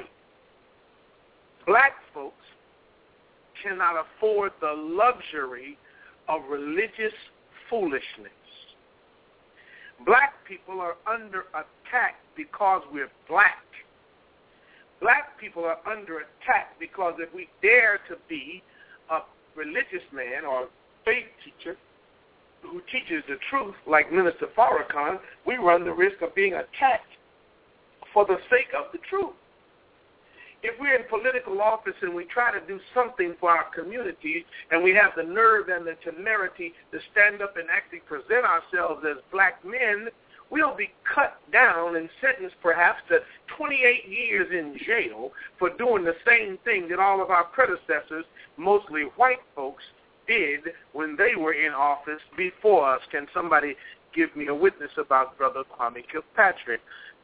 Black folks cannot afford the luxury of religious foolishness. Black people are under attack because we're black. Black people are under attack because if we dare to be a religious man or faith teacher who teaches the truth, like Minister Farrakhan, we run the risk of being attacked for the sake of the truth. If we're in political office and we try to do something for our community and we have the nerve and the temerity to stand up and actually present ourselves as black men, we'll be cut down and sentenced perhaps to 28 years in jail for doing the same thing that all of our predecessors, mostly white folks, did when they were in office before us. Can somebody give me a witness about Brother Kwame Kilpatrick?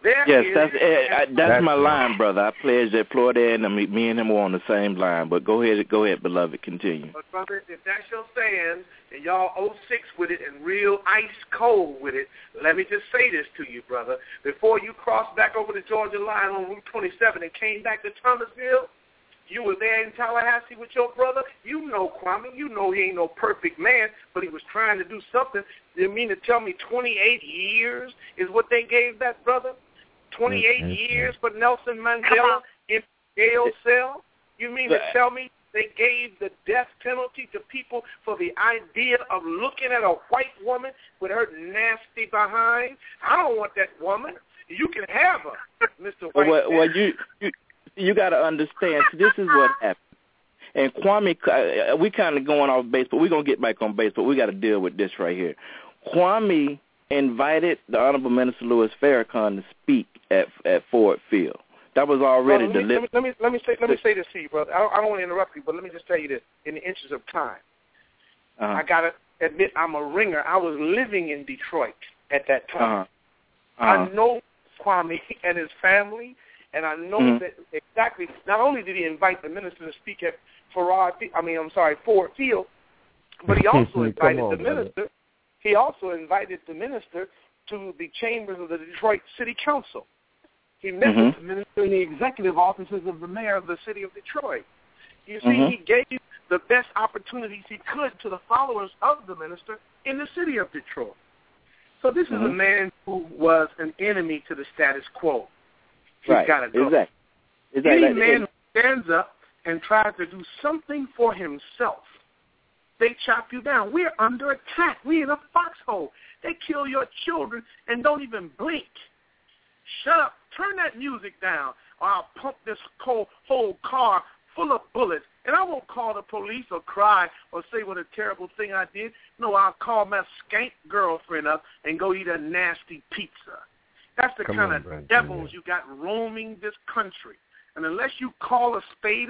That's my line, brother. I pledged at Florida, and me and him were on the same line. But go ahead, beloved, continue. But brother, if that's your stand, and y'all 06 with it and real ice cold with it, let me just say this to you, brother. Before you crossed back over the Georgia line on Route 27 and came back to Thomasville, you were there in Tallahassee with your brother. You know Kwame. You know he ain't no perfect man, but he was trying to do something. You mean to tell me 28 years is what they gave that brother? 28 years for Nelson Mandela in jail cell? You mean to tell me they gave the death penalty to people for the idea of looking at a white woman with her nasty behind? I don't want that woman. You can have her, Mr. White. Well, you got to understand, this is what happened. And Kwame, we kind of going off base, but we're going to get back on base, but we got to deal with this right here. Kwame invited the Honorable Minister Louis Farrakhan to speak at Ford Field. That was already delivered. Let me say this to you, brother. I don't want to interrupt you, but let me just tell you this in the interest of time. I got to admit I'm a ringer. I was living in Detroit at that time. I know Kwame and his family, and I know that exactly. Not only did he invite the minister to speak at Ford Field, but he also invited the minister. Brother. He also invited the minister to the chambers of the Detroit City Council. He met with the minister in the executive offices of the mayor of the city of Detroit. You see, he gave the best opportunities he could to the followers of the minister in the city of Detroit. So this is a man who was an enemy to the status quo. He's got to go. Exactly. Any man who stands up and tries to do something for himself, they chop you down. We're under attack. We're in a foxhole. They kill your children and don't even blink. Shut up. Turn that music down, or I'll pump this whole car full of bullets. And I won't call the police or cry or say what a terrible thing I did. No, I'll call my skank girlfriend up and go eat a nasty pizza. That's the kind of devils you got roaming this country. And unless you call a spade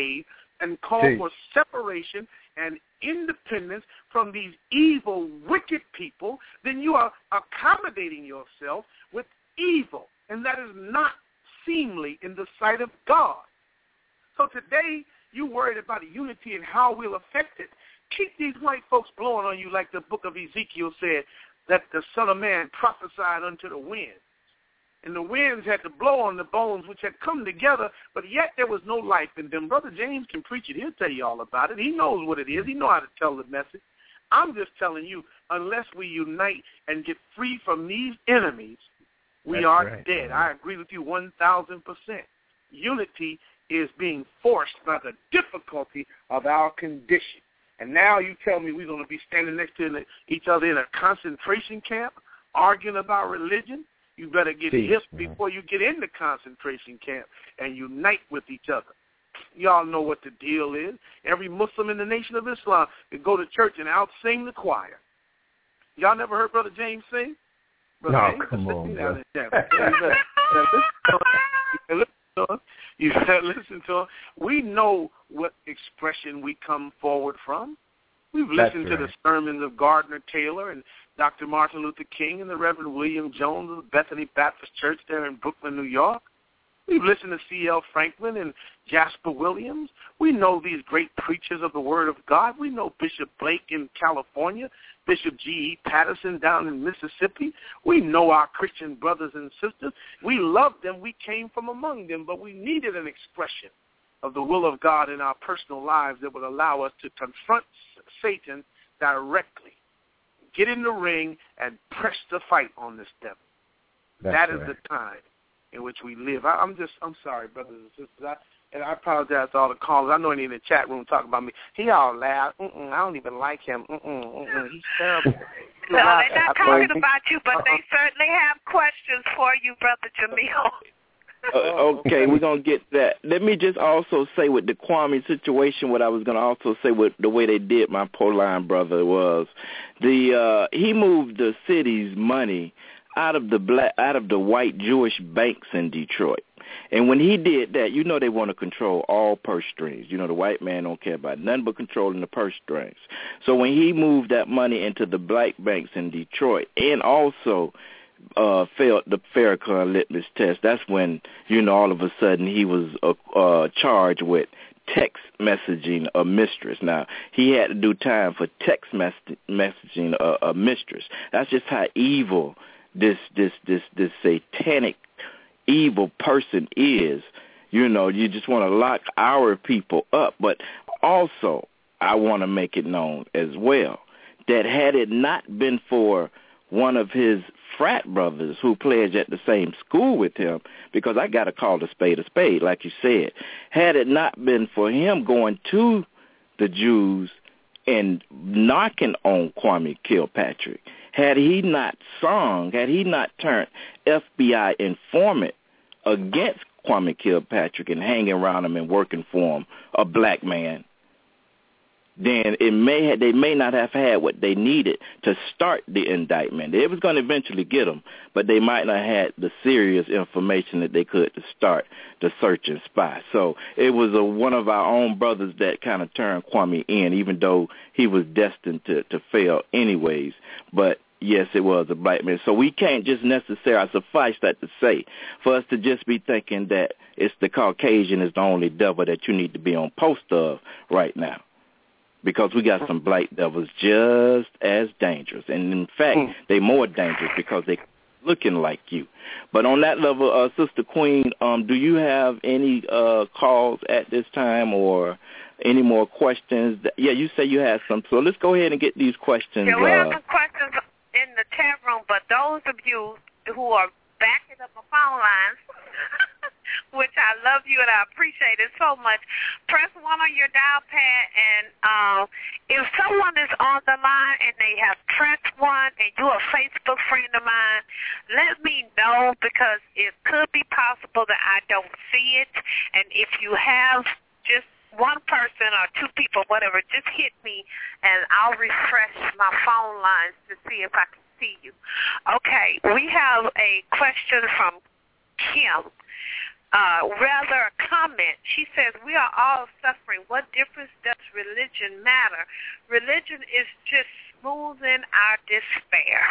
and call for separation and independence from these evil, wicked people, then you are accommodating yourself with evil. And that is not seemly in the sight of God. So today, you worried about unity and how we'll affect it. keep these white folks blowing on you like the book of Ezekiel said, that the Son of Man prophesied unto the wind. And the winds had to blow on the bones which had come together, but yet there was no life in them. Brother James can preach it. He'll tell you all about it. He knows what it is. He knows how to tell the message. I'm just telling you, unless we unite and get free from these enemies, we are dead. I agree with you 1,000%. Unity is being forced by the difficulty of our condition. And now you tell me we're going to be standing next to each other in a concentration camp, arguing about religion? You better get hip before you get in the concentration camp and unite with each other. Y'all know what the deal is. Every Muslim in the Nation of Islam can go to church and out-sing the choir. Y'all never heard Brother James sing? Brother James, come on, bro. You better listen to him. We know what expression we come forward from. We've listened to the sermons of Gardner Taylor and Dr. Martin Luther King and the Reverend William Jones of the Bethany Baptist Church there in Brooklyn, New York. We've listened to C.L. Franklin and Jasper Williams. We know these great preachers of the Word of God. We know Bishop Blake in California, Bishop G.E. Patterson down in Mississippi. We know our Christian brothers and sisters. We love them. We came from among them, but we needed an expression of the will of God in our personal lives that would allow us to confront Satan directly, get in the ring, and press the fight on this devil. That is the time in which we live. I'm sorry, brothers and sisters. I apologize to all the callers. I know any in the chat room talking about me. He all loud. I don't even like him. He's terrible. No, they're not talking about you, but they certainly have questions for you, Brother Jamil. Okay, we're going to get that. Let me just also say with the Kwame situation, what I was going to also say with the way they did my Pauline brother was he moved the city's money out of the white Jewish banks in Detroit. And when he did that, you know they want to control all purse strings. You know the white man don't care about nothing but controlling the purse strings. So when he moved that money into the black banks in Detroit and also failed the Farrakhan litmus test, that's when, all of a sudden he was charged with text messaging a mistress. Now, he had to do time for text messaging a mistress. That's just how evil this satanic evil person is. You just want to lock our people up. But also, I want to make it known as well that had it not been for one of his frat brothers who pledged at the same school with him, because I got to call a spade, like you said, had it not been for him going to the Jews and knocking on Kwame Kilpatrick, had he not turned FBI informant against Kwame Kilpatrick and hanging around him and working for him, a black man, then they may not have had what they needed to start the indictment. They was going to eventually get him, but they might not have had the serious information that they could to start the search and spy. So it was one of our own brothers that kind of turned Kwame in, even though he was destined to fail anyways. But yes, it was a black man. So we can't just necessarily, suffice that to say, for us to just be thinking that it's the Caucasian is the only devil that you need to be on post of right now. Because we got some black devils just as dangerous. And, in fact, they're more dangerous because they're looking like you. But on that level, Sister Queen, do you have any calls at this time or any more questions? Yeah, you say you had some. So let's go ahead and get these questions. Yeah, we have some questions in the chat room, but those of you who are backing up the phone lines, which I love you and I appreciate it so much, press 1 on your dial pad, and if someone is on the line and they have pressed 1 and you're a Facebook friend of mine, let me know, because it could be possible that I don't see it. And if you have just one person or 2 people, whatever, just hit me and I'll refresh my phone lines to see if I can see you. Okay, we have a question from Kim. Rather a comment. She says, we are all suffering. What difference does religion matter? Religion is just smoothing our despair.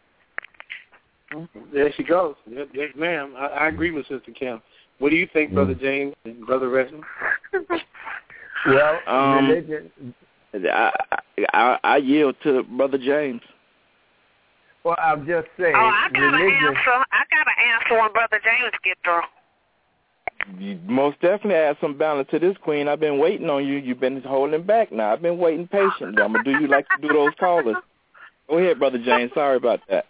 There she goes. Yes, ma'am. I agree with Sister Kim. What do you think, Brother James and Brother Reginald? Well, religion... I yield to Brother James. Well, I'll just say, I got an answer when Brother James gets through. You most definitely add some balance to this, Queen. I've been waiting on you. You've been holding back now. I've been waiting patiently. I'm going to do you like to do those callers. Go ahead, Brother James. Sorry about that.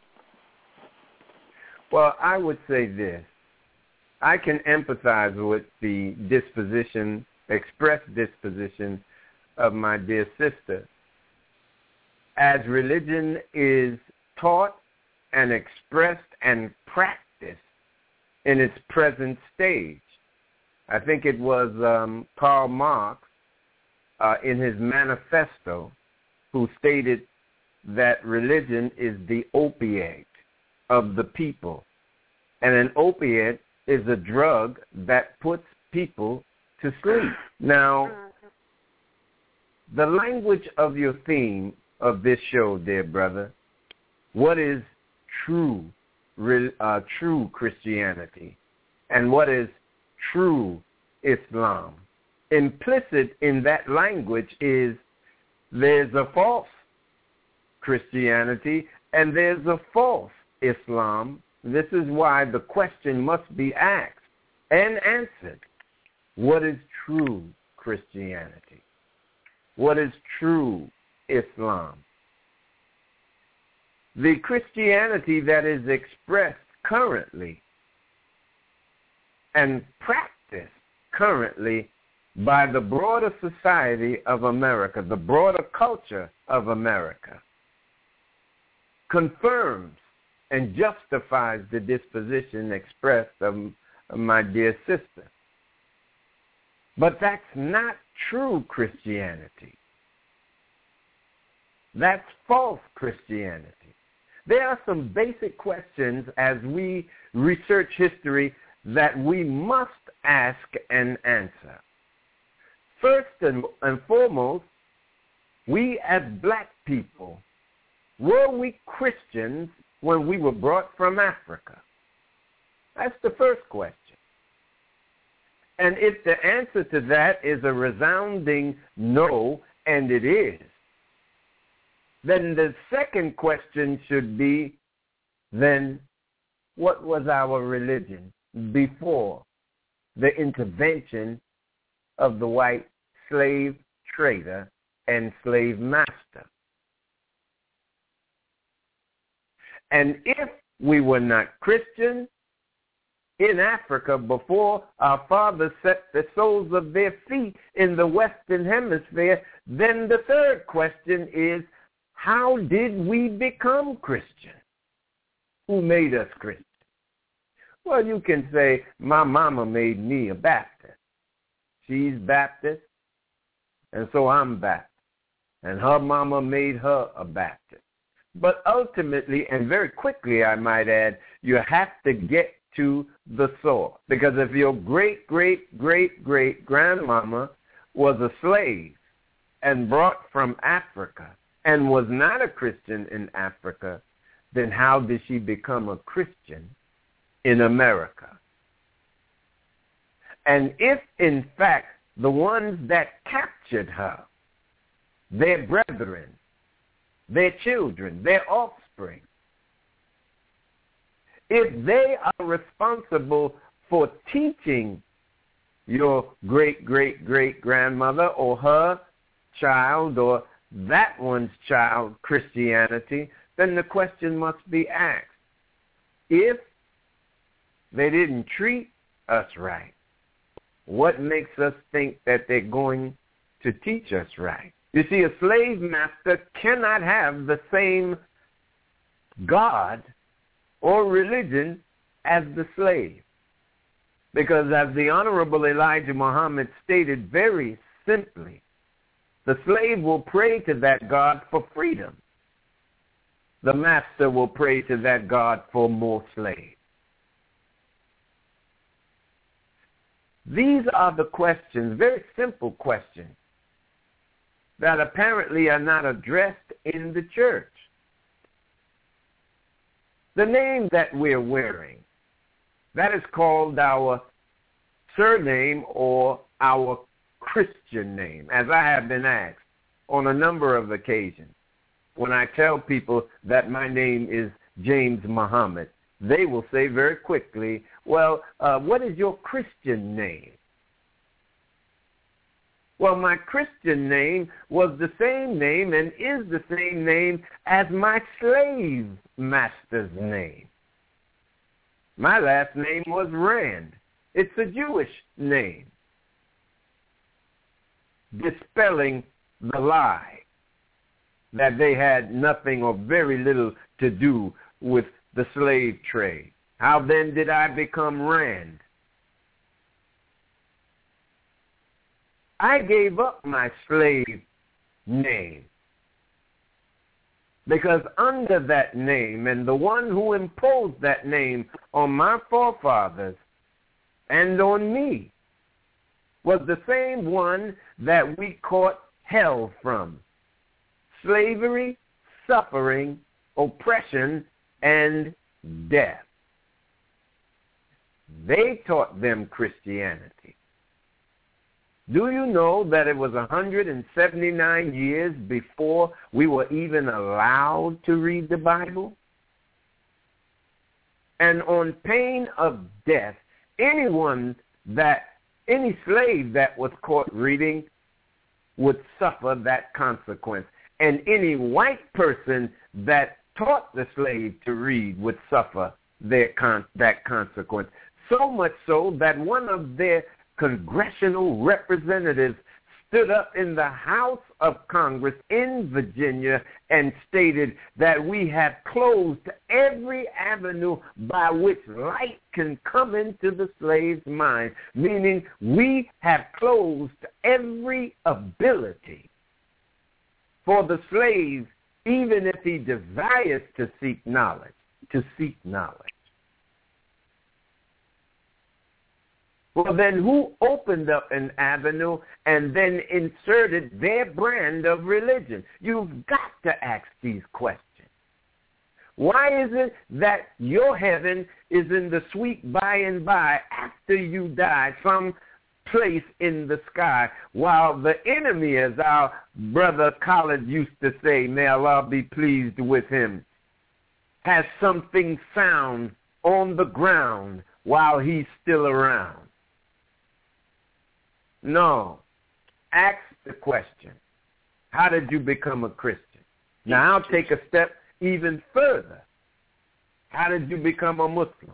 Well, I would say this. I can empathize with the expressed disposition of my dear sister. As religion is taught and expressed and practiced in its present stage. I think it was Karl Marx in his manifesto who stated that religion is the opiate of the people. And an opiate is a drug that puts people to sleep. Now, the language of your theme of this show, dear brother, what is true Christianity and what is true Islam? Implicit in that language is there's a false Christianity and there's a false Islam. This is why the question must be asked and answered. What is true Christianity? What is true Islam? The Christianity that is expressed currently and practiced currently by the broader society of America, the broader culture of America, confirms and justifies the disposition expressed of my dear sister. But that's not true Christianity. That's false Christianity. There are some basic questions as we research history that we must ask and answer. First and foremost, we as black people, were we Christians when we were brought from Africa? That's the first question. And if the answer to that is a resounding no, and it is, then the second question should be, then what was our religion before the intervention of the white slave trader and slave master? And if we were not Christian in Africa before our fathers set the soles of their feet in the Western Hemisphere, then the third question is, how did we become Christian? Who made us Christian? Well, you can say, my mama made me a Baptist. She's Baptist, and so I'm Baptist. And her mama made her a Baptist. But ultimately, and very quickly, I might add, you have to get to the source. Because if your great-great-great-great-grandmama was a slave and brought from Africa and was not a Christian in Africa, then how did she become a Christian in America? And if, in fact, the ones that captured her, their brethren, their children, their offspring, if they are responsible for teaching your great-great-great-grandmother or her child or that one's child Christianity, then the question must be asked. If they didn't treat us right, what makes us think that they're going to teach us right? You see, a slave master cannot have the same God or religion as the slave. Because as the Honorable Elijah Muhammad stated very simply, the slave will pray to that God for freedom. The master will pray to that God for more slaves. These are the questions, very simple questions, that apparently are not addressed in the church. The name that we're wearing, that is called our surname or our Christian name. As I have been asked, on a number of occasions. When I tell people that my name is James Muhammad, they will say very quickly, well, what is your Christian name? Well, my Christian name was the same name and is the same name as my slave master's name. My last name was Rand. It's a Jewish name, dispelling the lie that they had nothing or very little to do with the slave trade. How then did I become Rand? I gave up my slave name because under that name and the one who imposed that name on my forefathers and on me was the same one that we caught hell from: slavery, suffering, oppression, and death. They taught them Christianity. Do you know that it was 179 years before we were even allowed to read the Bible? And on pain of death, any slave that was caught reading would suffer that consequence. And any white person that taught the slave to read would suffer that consequence. So much so that one of their congressional representatives stood up in the House of Congress in Virginia and stated that we have closed every avenue by which light can come into the slave's mind, meaning we have closed every ability for the slave, even if he desires to seek knowledge, Well, then who opened up an avenue and then inserted their brand of religion? You've got to ask these questions. Why is it that your heaven is in the sweet by and by after you die, some place in the sky, while the enemy, as our brother Khalid used to say, may Allah be pleased with him, has something found on the ground while he's still around? No. Ask the question, how did you become a Christian? Now I'll take a step even further. How did you become a Muslim?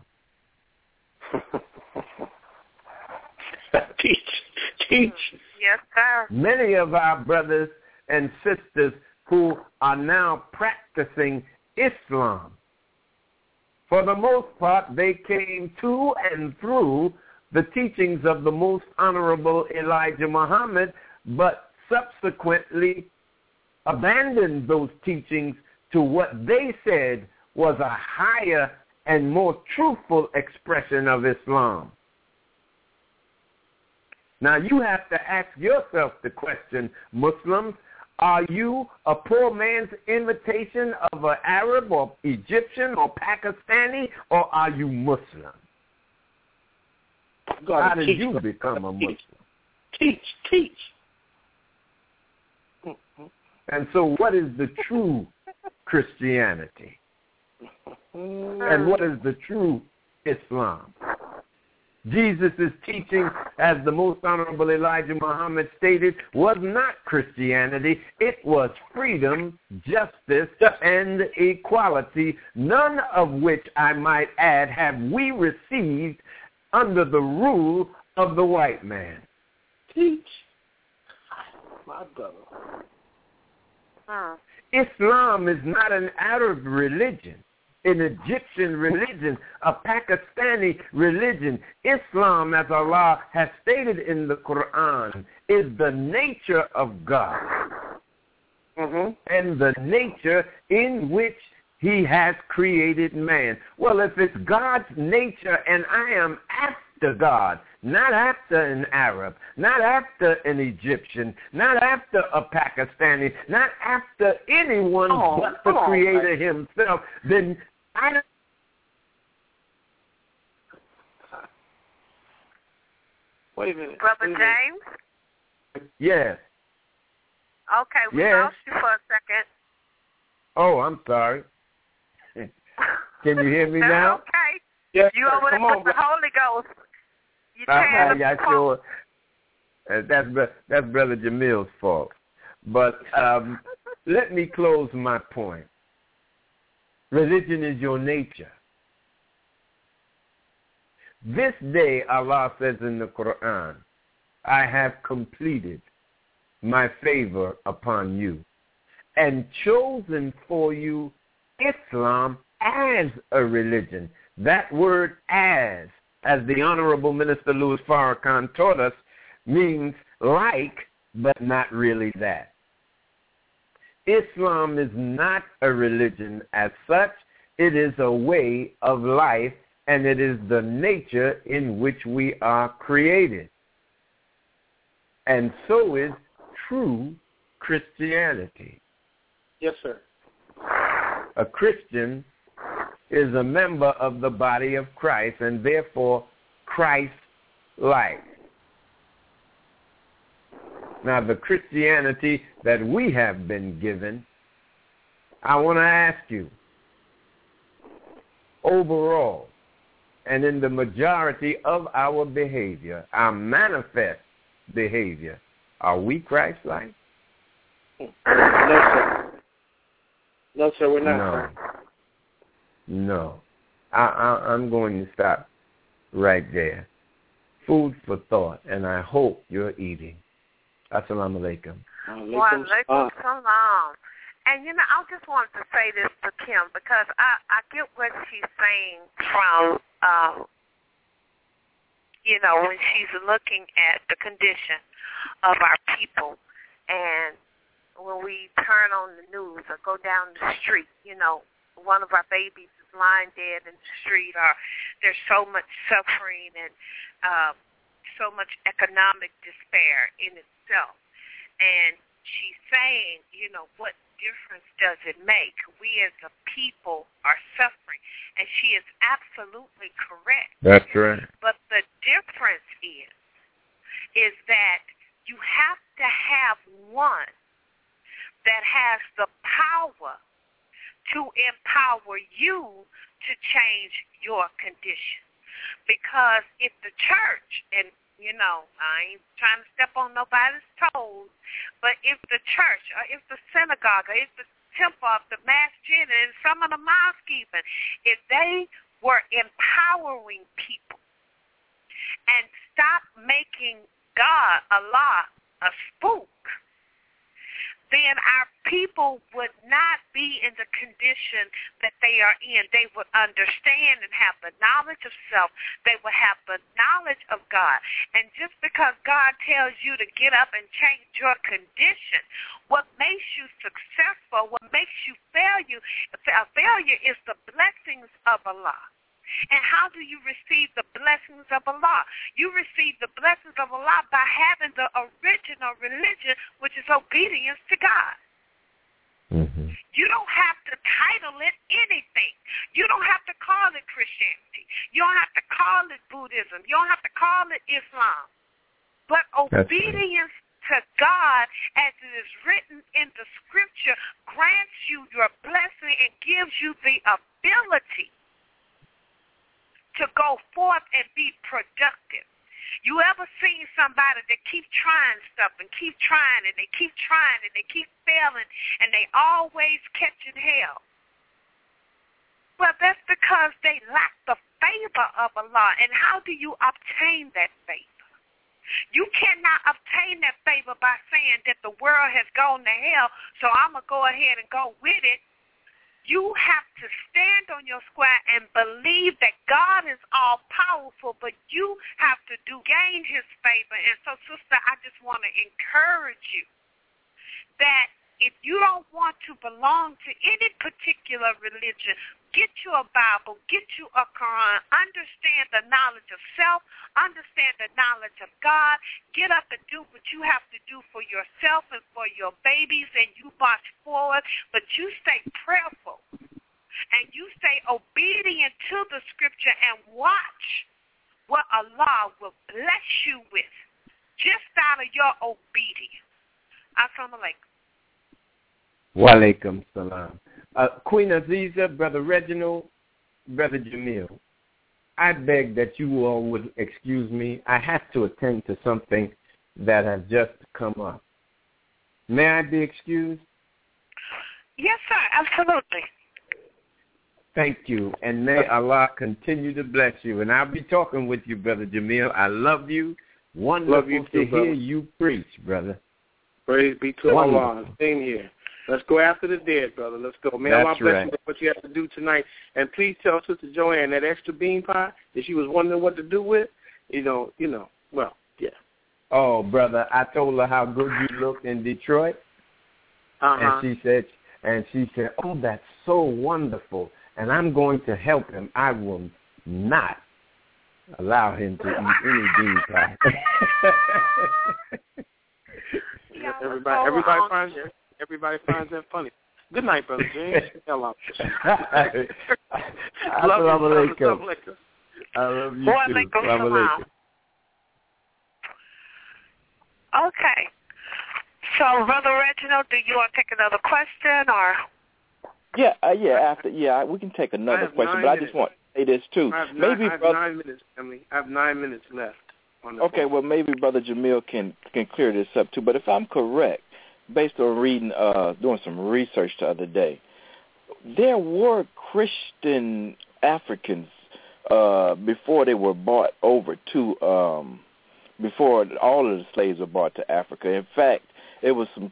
Teach. Yes, sir. Many of our brothers and sisters who are now practicing Islam, for the most part, they came to and through the teachings of the most honorable Elijah Muhammad, but subsequently abandoned those teachings to what they said was a higher and more truthful expression of Islam. Now you have to ask yourself the question, Muslims, are you a poor man's imitation of an Arab or Egyptian or Pakistani, or are you Muslim? How did you become a Muslim? Teach. And so what is the true Christianity? And what is the true Islam? Jesus' teaching, as the most honorable Elijah Muhammad stated, was not Christianity. It was freedom, justice, and equality, none of which, I might add, have we received under the rule of the white man. Teach. My brother. Islam is not an Arab religion, an Egyptian religion, a Pakistani religion. Islam, as Allah has stated in the Quran, is the nature of God. And the nature in which he has created man. Well, if it's God's nature and I am after God, not after an Arab, not after an Egyptian, not after a Pakistani, not after anyone but the Creator himself, then I don't. Wait a minute. Brother James? Yes. Okay, we lost you for a second. Oh, I'm sorry. Can you hear me now? Okay. Yes, you over there with the Holy Ghost. Yeah, sure. That's Brother Jamil's fault. But let me close my point. Religion is your nature. This day, Allah says in the Quran, I have completed my favor upon you and chosen for you Islam as a religion. That word as the Honorable Minister Louis Farrakhan taught us, means like, but not really that. Islam is not a religion as such. It is a way of life, and it is the nature in which we are created. And so is true Christianity. Yes, sir. A Christian is a member of the body of Christ, and therefore Christ-like. Now, the Christianity that we have been given, I want to ask you, overall, and in the majority of our behavior, our manifest behavior, are we Christ-like? No, sir. No, sir, we're not. No. I'm going to stop right there. Food for thought, and I hope you're eating. Assalamu alaikum. Wa alaikum salam. And, I just wanted to say this to Kim because I get what she's saying from, when she's looking at the condition of our people. And when we turn on the news or go down the street, one of our babies is lying dead in the street, or there's so much suffering and so much economic despair in itself. And she's saying, what difference does it make? We as a people are suffering. And she is absolutely correct. That's right. But the difference is that you have to have one that has the power to empower you to change your condition. Because if the church, and I ain't trying to step on nobody's toes, but if the church, or if the synagogue, or if the temple, of the masjid, and some of the mosques even, if they were empowering people and stop making God, Allah, a spook, then our people would not be in the condition that they are in. They would understand and have the knowledge of self. They would have the knowledge of God. And just because God tells you to get up and change your condition, what makes you successful, what makes you failure is the blessings of Allah. And how do you receive the blessings of Allah? You receive the blessings of Allah by having the original religion, which is obedience to God. Mm-hmm. You don't have to title it anything. You don't have to call it Christianity. You don't have to call it Buddhism. You don't have to call it Islam. But obedience to God, as it is written in the scripture, grants you your blessing and gives you the ability to go forth and be productive. You ever seen somebody that keep trying stuff and keep trying and they keep trying and they keep failing and they always catching hell? Well, that's because they lack the favor of Allah. And how do you obtain that favor? You cannot obtain that favor by saying that the world has gone to hell, so I'm going to go ahead and go with it. You have to stand on your square and believe that God is all-powerful, but you have to gain his favor. And so, sister, I just want to encourage you that if you don't want to belong to any particular religion, get you a Bible, get you a Quran, understand the knowledge of self, understand the knowledge of God, get up and do what you have to do for yourself and for your babies, and you march forward, but you stay prayerful, and you stay obedient to the scripture and watch what Allah will bless you with just out of your obedience. Assalamu alaikum. Walaikum salam. Queen Aziza, Brother Reginald, Brother Jamil, I beg that you all would excuse me. I have to attend to something that has just come up. May I be excused? Yes, sir, absolutely. Thank you, and may Allah continue to bless you. And I'll be talking with you, Brother Jamil. I love you. Wonderful love you too, to brother. hear you preach, brother. Praise be to Allah. Same here. Let's go after the dead, brother. Let's go. May Allah bless you with what you have to do tonight. And please tell Sister Joanne that extra bean pie that she was wondering what to do with, well, yeah. Oh, brother, I told her how good you looked in Detroit. Uh-huh. And she said, oh, that's so wonderful. And I'm going to help him. I will not allow him to eat any bean pie. Everybody finds that funny. Good night, Brother James. Hello. Assalamu alaikum. I love you too. Assalamu alaikum. Okay. So, Brother Reginald, do you want to take another question, or? We can take another question, but I just want to say this too. I have 9 minutes, Emily. I have 9 minutes left. Okay, well, maybe Brother Jamil can clear this up too. But if I'm correct, based on reading, doing some research the other day, there were Christian Africans before they were brought over to, before all of the slaves were brought to Africa. In fact, it was some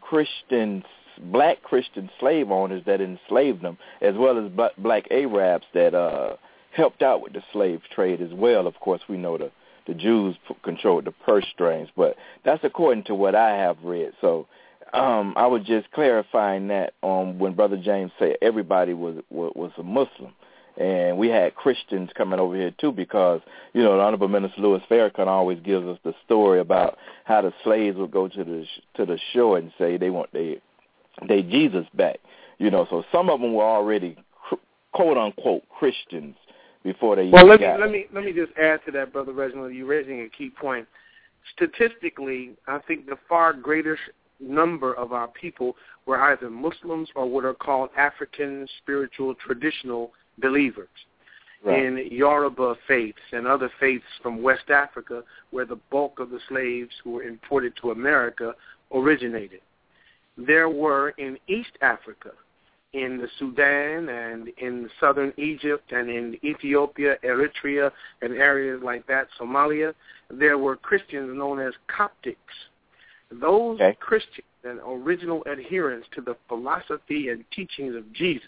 black Christian slave owners that enslaved them, as well as black Arabs that helped out with the slave trade as well. Of course, we know the Jews controlled the purse strings, but that's according to what I have read. So I was just clarifying that when Brother James said everybody was a Muslim. And we had Christians coming over here, too, because, the Honorable Minister Louis Farrakhan always gives us the story about how the slaves would go to the shore and say they want their Jesus back. So some of them were already, quote-unquote, Christians before they let me just add to that, Brother Reginald. You're raising a key point. Statistically, I think the far greater number of our people were either Muslims or what are called African spiritual traditional believers. Right. In Yoruba faiths and other faiths from West Africa, where the bulk of the slaves who were imported to America originated. There were in East Africa, in the Sudan and in southern Egypt and in Ethiopia, Eritrea, and areas like that, Somalia, there were Christians known as Coptics. Those Christians and original adherents to the philosophy and teachings of Jesus,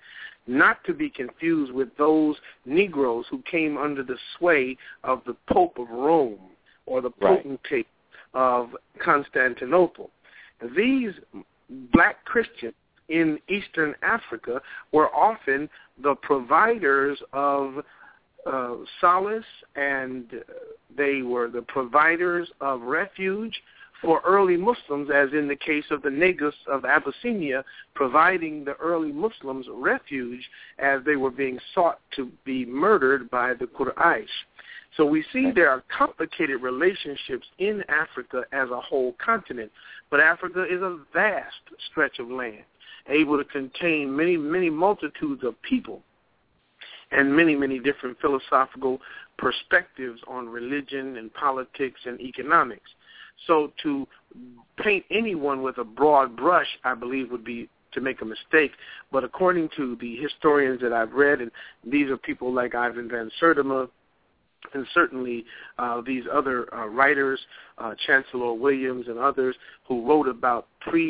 not to be confused with those Negroes who came under the sway of the Pope of Rome or the potentate of Constantinople. These black Christians in Eastern Africa were often the providers of solace, and they were the providers of refuge for early Muslims, as in the case of the Negus of Abyssinia, providing the early Muslims refuge as they were being sought to be murdered by the Quraysh. So we see there are complicated relationships in Africa as a whole continent, but Africa is a vast stretch of land, able to contain many, many multitudes of people and many, many different philosophical perspectives on religion and politics and economics. So to paint anyone with a broad brush, I believe, would be to make a mistake. But according to the historians that I've read, and these are people like Ivan van Sertima, and certainly these other writers, Chancellor Williams and others, who wrote about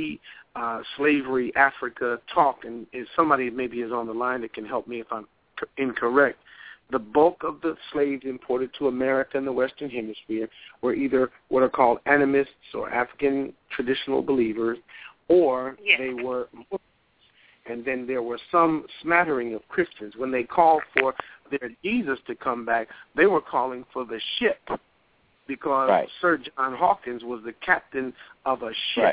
pre-slavery Africa talk, and if somebody maybe is on the line that can help me if I'm incorrect, the bulk of the slaves imported to America and the Western Hemisphere were either what are called animists or African traditional believers, or they were Muslims. And then there were some smattering of Christians. When they called for their Jesus to come back, they were calling for the ship, because Sir John Hawkins was the captain of a ship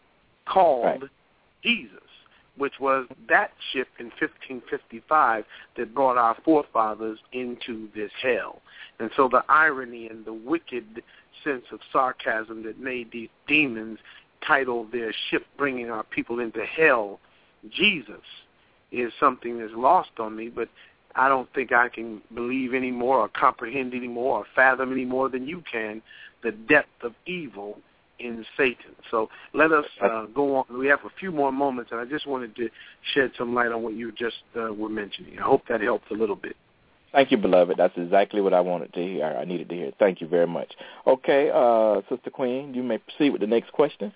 called Jesus, which was that ship in 1555 that brought our forefathers into this hell. And so the irony and the wicked sense of sarcasm that made these demons title their ship bringing our people into hell Jesus is something that's lost on me, but I don't think I can believe any more or comprehend any more or fathom any more than you can the depth of evil in Satan. So let us go on. We have a few more moments, and I just wanted to shed some light on what you just were mentioning. I hope that helped a little bit. Thank you, beloved. That's exactly what I wanted to hear. I needed to hear. Thank you very much. Okay, Sister Queen, you may proceed with the next question.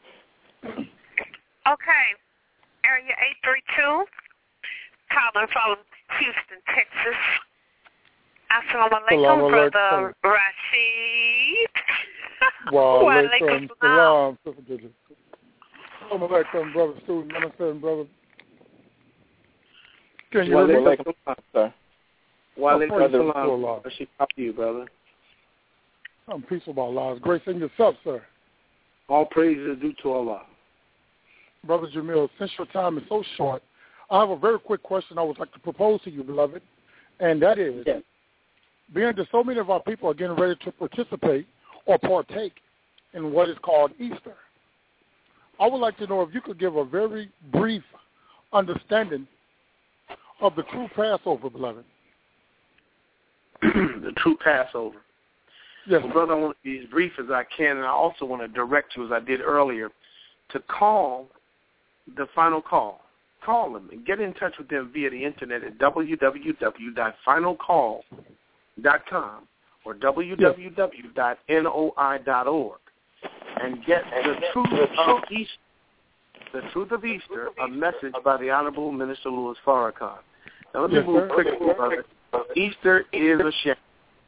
Okay. Area 832, calling from Houston, Texas. Assalamu alaikum, Brother Rashid. Wa alaikum salam. Assalamu alaikum, Brother Student. Namaste, Brother. Can you hear me? Sir. Wa alaikum salam. Rashid, how are you, brother? I'm peaceful by Allah's grace and yourself, sir. All praise is due to Allah. Brother Jamil, since your time is so short, I have a very quick question I would like to propose to you, beloved, and that is, being that so many of our people are getting ready to participate or partake in what is called Easter, I would like to know if you could give a very brief understanding of the true Passover, beloved. The true Passover. Yes. Well, brother, I want to be as brief as I can, and I also want to direct you, as I did earlier, to call the final call. Call them and get in touch with them via the internet at www.finalcall.com or www.noi.org and get the truth of Easter, a message by the Honorable Minister Louis Farrakhan. Now let me move quickly, brother. Easter is a shame.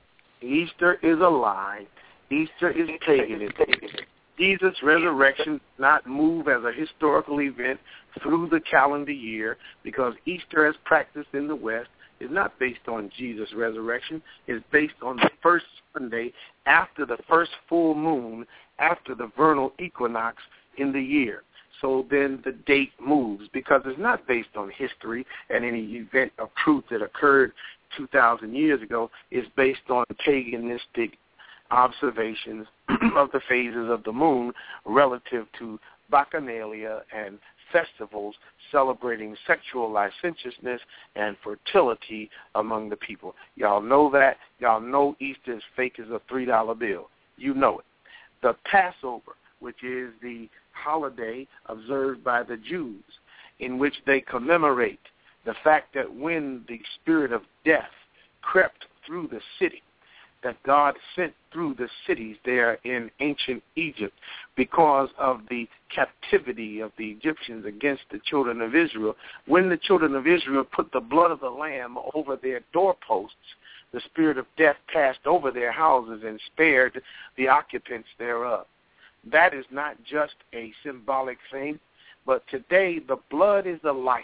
Easter is a lie. Easter is paganism. Jesus' resurrection does not move as a historical event through the calendar year because Easter, as practiced in the West, is not based on Jesus' resurrection. It's based on the first Sunday after the first full moon, after the vernal equinox in the year. So then the date moves because it's not based on history and any event of truth that occurred 2,000 years ago. It's based on paganistic observations of the phases of the moon relative to bacchanalia and festivals celebrating sexual licentiousness and fertility among the people. Y'all know that. Y'all know Easter is fake as a $3 bill. You know it. The Passover, which is the holiday observed by the Jews, in which they commemorate the fact that when the spirit of death crept through the city, that God sent through the cities there in ancient Egypt because of the captivity of the Egyptians against the children of Israel. When the children of Israel put the blood of the lamb over their doorposts, the spirit of death passed over their houses and spared the occupants thereof. That is not just a symbolic thing, but today the blood is the life.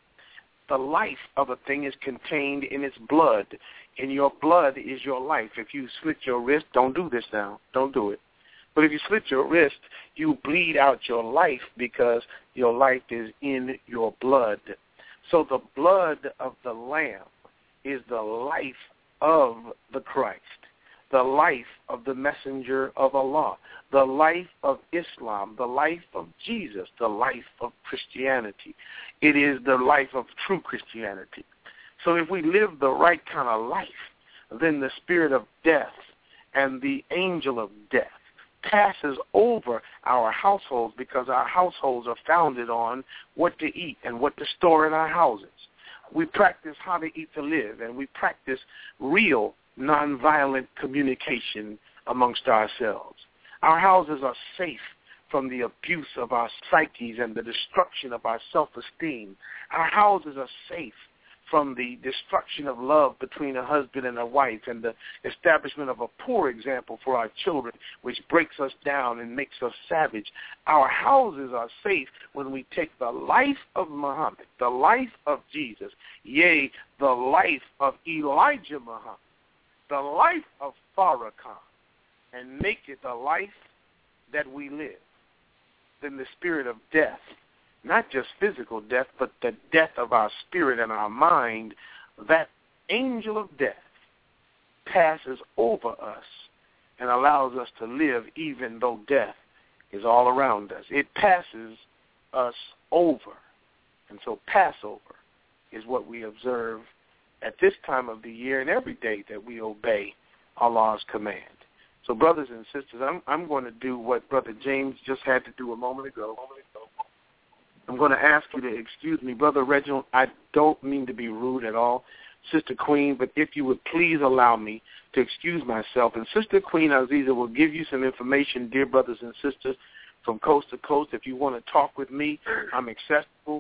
The life of a thing is contained in its blood, and your blood is your life. If you slit your wrist, don't do this now. Don't do it. But if you slit your wrist, you bleed out your life because your life is in your blood. So the blood of the Lamb is the life of the Christ, the life of the messenger of Allah, the life of Islam, the life of Jesus, the life of Christianity. It is the life of true Christianity. So if we live the right kind of life, then the spirit of death and the angel of death passes over our households because our households are founded on what to eat and what to store in our houses. We practice how to eat to live, and we practice real nonviolent communication amongst ourselves. Our houses are safe from the abuse of our psyches and the destruction of our self-esteem. Our houses are safe from the destruction of love between a husband and a wife and the establishment of a poor example for our children, which breaks us down and makes us savage. Our houses are safe when we take the life of Muhammad, the life of Jesus, yea, the life of Elijah Muhammad, the life of Farrakhan, and make it the life that we live. Then the spirit of death, not just physical death, but the death of our spirit and our mind, that angel of death passes over us and allows us to live even though death is all around us. It passes us over And so Passover is what we observe at this time of the year and every day that we obey Allah's command. So brothers and sisters, I'm going to do what Brother James just had to do a moment ago. I'm going to ask you to excuse me. Brother Reginald, I don't mean to be rude at all. Sister Queen, but if you would please allow me to excuse myself. And Sister Queen Aziza will give you some information, dear brothers and sisters, from coast to coast. If you want to talk with me, I'm accessible,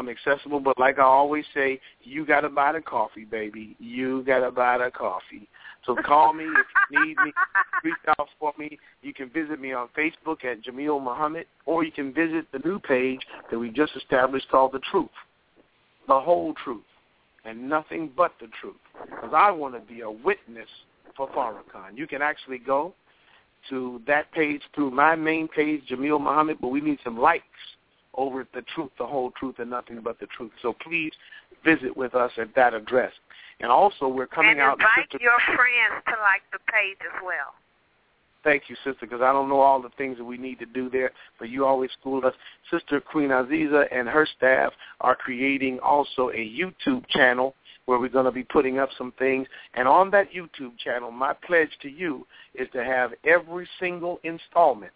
but like I always say, you got to buy the coffee, baby. You got to buy the coffee. So call me if you need me. Reach out for me. You can visit me on Facebook at Jamil Muhammad, or you can visit the new page that we just established called The Truth, the whole truth, and nothing but the truth, because I want to be a witness for Farrakhan. You can actually go to that page through my main page, Jamil Muhammad, but we need some likes over at The Truth, the whole truth, and nothing but the truth. So please visit with us at that address. And also, we're coming out. And invite your friends to like the page as well. Thank you, sister, because I don't know all the things that we need to do there, but you always school us. Sister Queen Aziza and her staff are creating also a YouTube channel where we're going to be putting up some things. And on that YouTube channel, my pledge to you is to have every single installment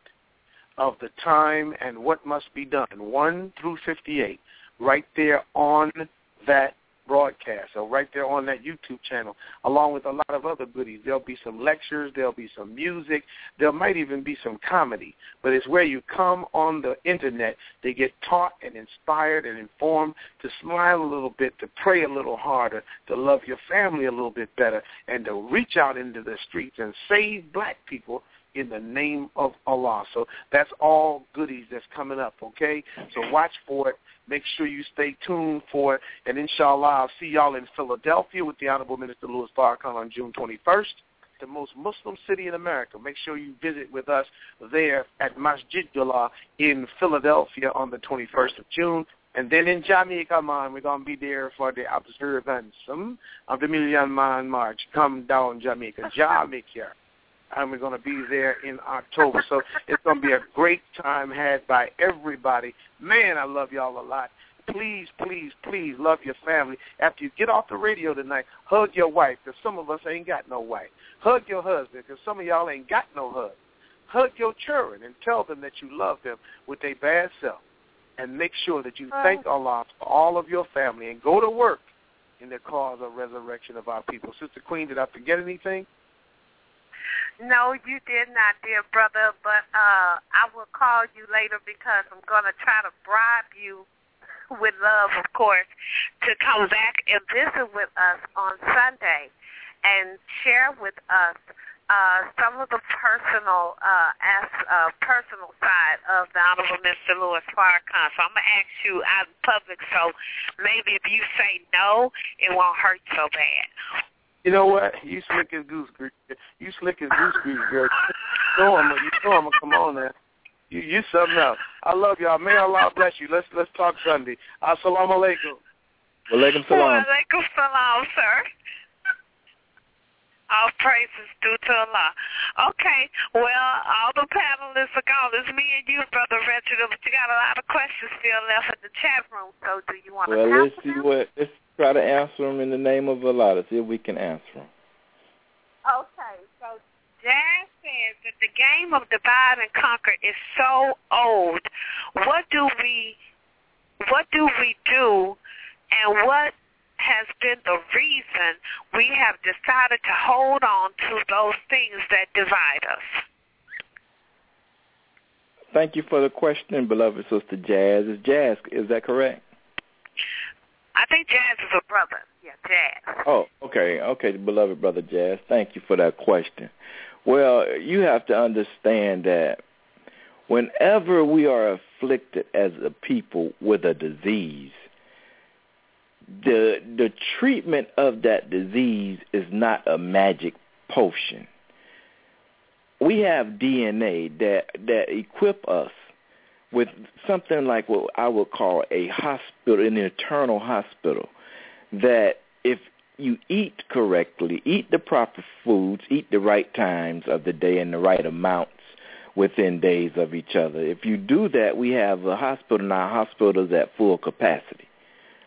of the time and what must be done, 1 through 58, right there on that broadcast, so right there on that YouTube channel, along with a lot of other goodies. There'll be some lectures, there'll be some music, there might even be some comedy, but it's where you come on the internet to get taught and inspired and informed, to smile a little bit, to pray a little harder, to love your family a little bit better, and to reach out into the streets and save black people in the name of Allah. So that's all goodies that's coming up, okay? So watch for it. Make sure you stay tuned for it. And inshallah, I'll see y'all in Philadelphia with the Honorable Minister Louis Farrakhan on June 21st, the most Muslim city in America. Make sure you visit with us there at Masjid Dullah in Philadelphia on the 21st of June. And then in Jamaica, man, we're going to be there for the observance of the Million Man March. Come down, Jamaica. Jamaica. And we're going to be there in October. So it's going to be a great time had by everybody. Man, I love y'all a lot. Please, please, please love your family. After you get off the radio tonight, hug your wife, because some of us ain't got no wife. Hug your husband, because some of y'all ain't got no husband. Hug your children and tell them that you love them with their bad self. And make sure that you thank Allah for all of your family and go to work in the cause of resurrection of our people. Sister Queen, did I forget anything? No, you did not, dear brother, but I will call you later because I'm going to try to bribe you with love, of course, to come back and visit with us on Sunday and share with us some of the personal side of the Honorable Mr. Louis Farrakhan. So I'm going to ask you out in public, so maybe if you say no, it won't hurt so bad. You know what? You slick as goose grease. You slick as goose grease, girl. You know I'm gonna come on there. You something else. I love y'all. May Allah bless you. Let's talk Sunday. Assalamu alaikum. Walaikum salam. Walaikum salam, sir. All praises due to Allah. Okay, well, all the panelists are gone. It's me and you, Brother Reginald, but you got a lot of questions still left in the chat room, so do you want to let's try to answer them in the name of Allah. Let's see if we can answer them. Okay, so Jazz says that the game of divide and conquer is so old. What do we do, and what has been the reason we have decided to hold on to those things that divide us? Thank you for the question, beloved Sister Jazz. Is that correct? I think Jazz is a brother. Yeah, Jazz. Oh, okay, beloved brother Jazz. Thank you for that question. Well, you have to understand that whenever we are afflicted as a people with a disease, the treatment of that disease is not a magic potion. We have DNA that equip us with something like what I would call a hospital, an eternal hospital, that if you eat correctly, eat the proper foods, eat the right times of the day and the right amounts within days of each other. If you do that, we have a hospital, and our hospital is at full capacity.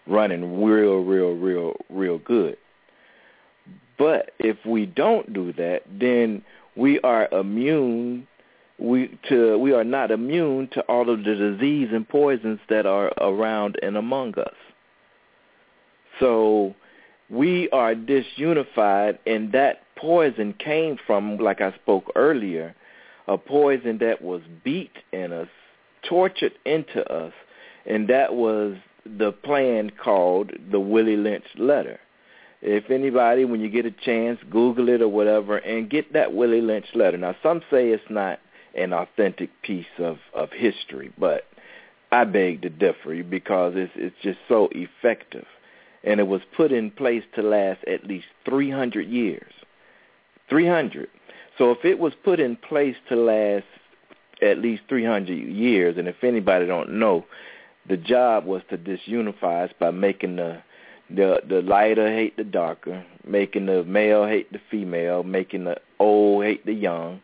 running real good. But if we don't do that, then we are immune. We are not immune to all of the disease and poisons that are around and among us. So we are disunified, and that poison came from, like I spoke earlier, a poison that was beat in us, tortured into us, and that was the plan called the Willie Lynch letter. If anybody, when you get a chance, Google it or whatever, and get that Willie Lynch letter. Now, some say it's not an authentic piece of history, but I beg to differ because it's just so effective. And it was put in place to last at least 300 years. 300. So if it was put in place to last at least 300 years, and if anybody don't know, the job was to disunify us by making the lighter hate the darker, making the male hate the female, making the old hate the young,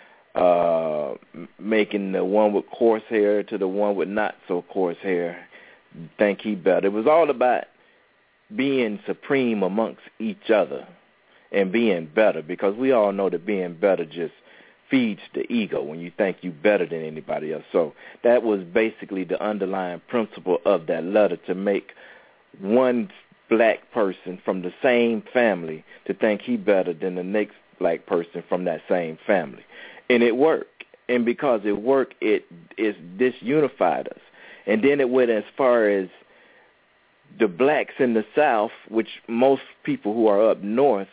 making the one with coarse hair to the one with not so coarse hair think he better. It was all about being supreme amongst each other and being better, because we all know that being better just feeds the ego when you think you're better than anybody else. So that was basically the underlying principle of that letter, to make one black person from the same family to think he better than the next black person from that same family. And it worked. And because it worked, it disunified us. And then it went as far as the blacks in the South, which most people who are up north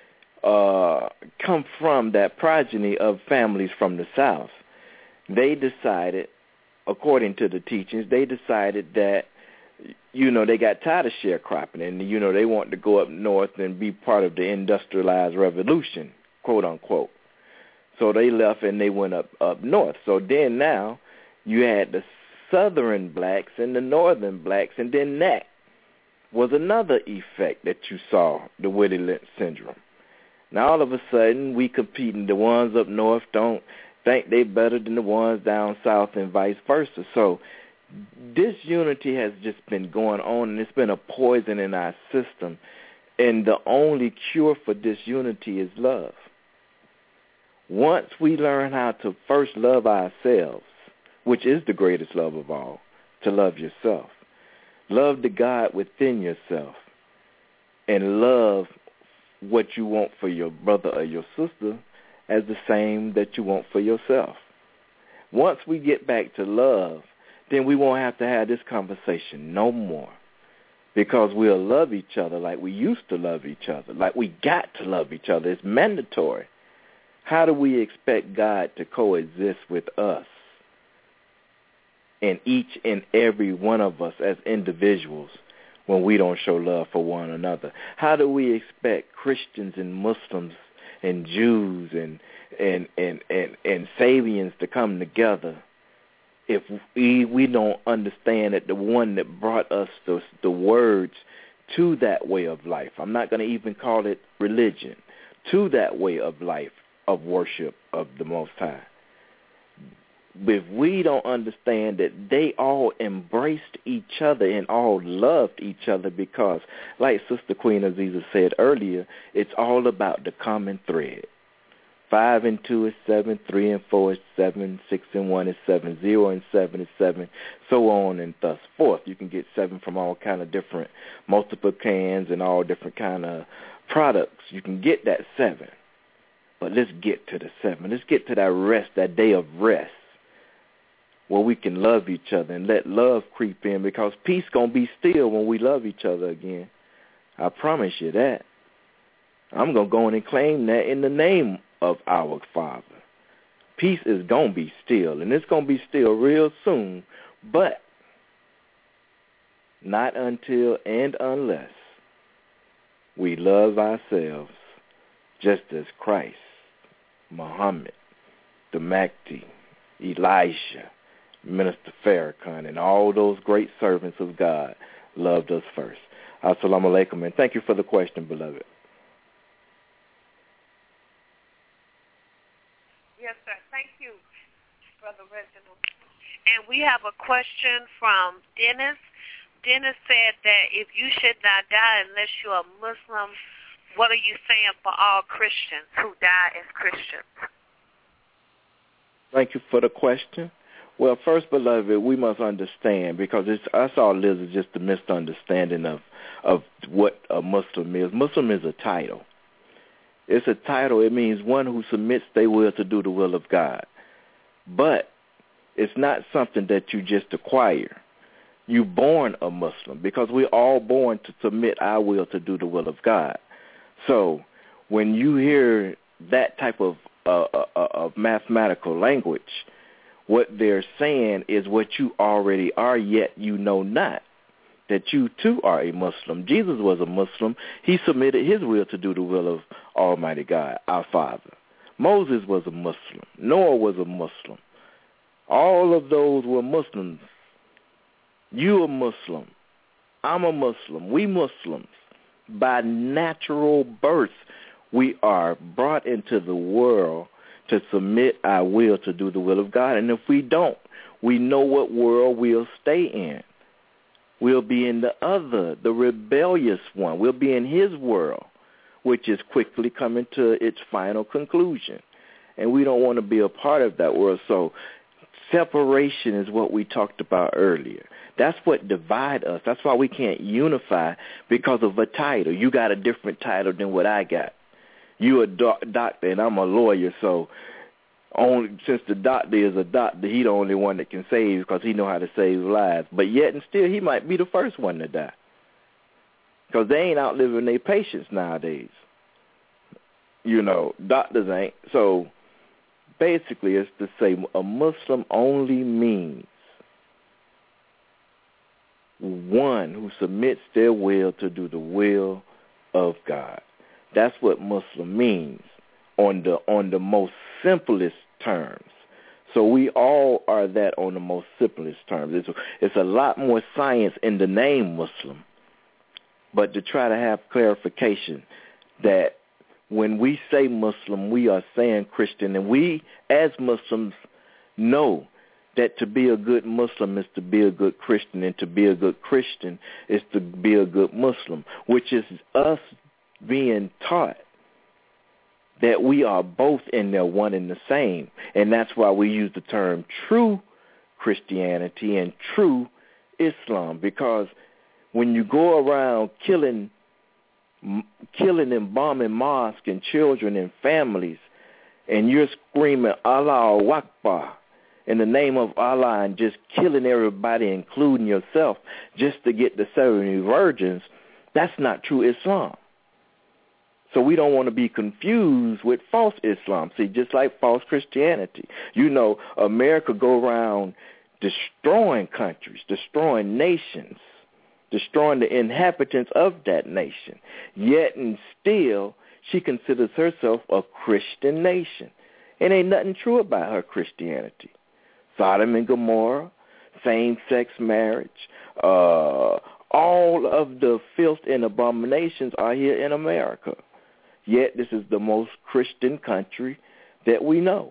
come from that progeny of families from the South. They decided, according to the teachings, they decided that, they got tired of sharecropping, and, they wanted to go up north and be part of the industrialized revolution, quote unquote. So they left and they went up north. So then now you had the southern blacks and the northern blacks, and then that was another effect that you saw, the Willie Lynch syndrome. Now all of a sudden we competing. The ones up north don't think they better than the ones down south, and vice versa. So disunity has just been going on, and it's been a poison in our system. And the only cure for disunity is love. Once we learn how to first love ourselves, which is the greatest love of all, to love yourself. Love the God within yourself, and love what you want for your brother or your sister as the same that you want for yourself. Once we get back to love, then we won't have to have this conversation no more, because we'll love each other like we used to love each other, like we got to love each other. It's mandatory. How do we expect God to coexist with us and each and every one of us as individuals when we don't show love for one another? How do we expect Christians and Muslims and Jews and Sabians to come together if we don't understand that the one that brought us the words to that way of life, I'm not going to even call it religion, to that way of life, of worship of the Most High. If we don't understand that they all embraced each other and all loved each other, because, like Sister Queen Aziza said earlier, it's all about the common thread. 5 and 2 is 7, 3 and 4 is 7, 6 and 1 is 7, 0 and 7 is 7, so on and thus forth. You can get 7 from all kind of different multiple cans and all different kind of products. You can get that 7. But let's get to the 7. Let's get to that rest, that day of rest, where we can love each other and let love creep in, because peace going to be still when we love each other again. I promise you that. I'm going to go in and claim that in the name of our Father. Peace is going to be still, and it's going to be still real soon, but not until and unless we love ourselves just as Christ, Muhammad, the Mahdi, Elijah, Minister Farrakhan, and all those great servants of God loved us first. Assalamu alaikum, and thank you for the question, beloved. Yes, sir. Thank you, Brother Reginald. And we have a question from Dennis. then it said that if you should not die unless you're a Muslim, what are you saying for all Christians who die as Christians? Thank you for the question. Well, first, beloved, we must understand, because it's us all is just a misunderstanding of what a Muslim is. Muslim is a title. It's a title. It means one who submits their will to do the will of God. But it's not something that you just acquire. You're born a Muslim, because we're all born to submit our will to do the will of God. So when you hear that type of mathematical language, what they're saying is what you already are, yet you know not that you too are a Muslim. Jesus was a Muslim. He submitted his will to do the will of Almighty God, our Father. Moses was a Muslim. Noah was a Muslim. All of those were Muslims. You a Muslim. I'm a Muslim. We Muslims. By natural birth, we are brought into the world to submit our will to do the will of God. And if we don't, we know what world we'll stay in. We'll be in the other, the rebellious one. We'll be in his world, which is quickly coming to its final conclusion. And we don't want to be a part of that world. So separation is what we talked about earlier. That's what divides us. That's why we can't unify, because of a title. You got a different title than what I got. You a doctor and I'm a lawyer, so since the doctor is a doctor, he the only one that can save, because he know how to save lives. But yet and still, he might be the first one to die, because they ain't outliving their patients nowadays. You know, doctors ain't. So basically, it's to say a Muslim only means one who submits their will to do the will of God. That's what Muslim means on the most simplest terms. So we all are that on the most simplest terms. It's a lot more science in the name Muslim, but to try to have clarification that when we say Muslim, we are saying Christian, and we as Muslims know that to be a good Muslim is to be a good Christian, and to be a good Christian is to be a good Muslim, which is us being taught that we are both in there one and the same. And that's why we use the term true Christianity and true Islam, because when you go around killing and bombing mosques and children and families, and you're screaming Allahu Akbar in the name of Allah and just killing everybody, including yourself, just to get the 70 virgins, that's not true Islam. So we don't want to be confused with false Islam. See, just like false Christianity. You know, America go around destroying countries, destroying nations, destroying the inhabitants of that nation. Yet and still, she considers herself a Christian nation. And ain't nothing true about her Christianity. Sodom and Gomorrah, same-sex marriage, all of the filth and abominations are here in America. Yet this is the most Christian country that we know.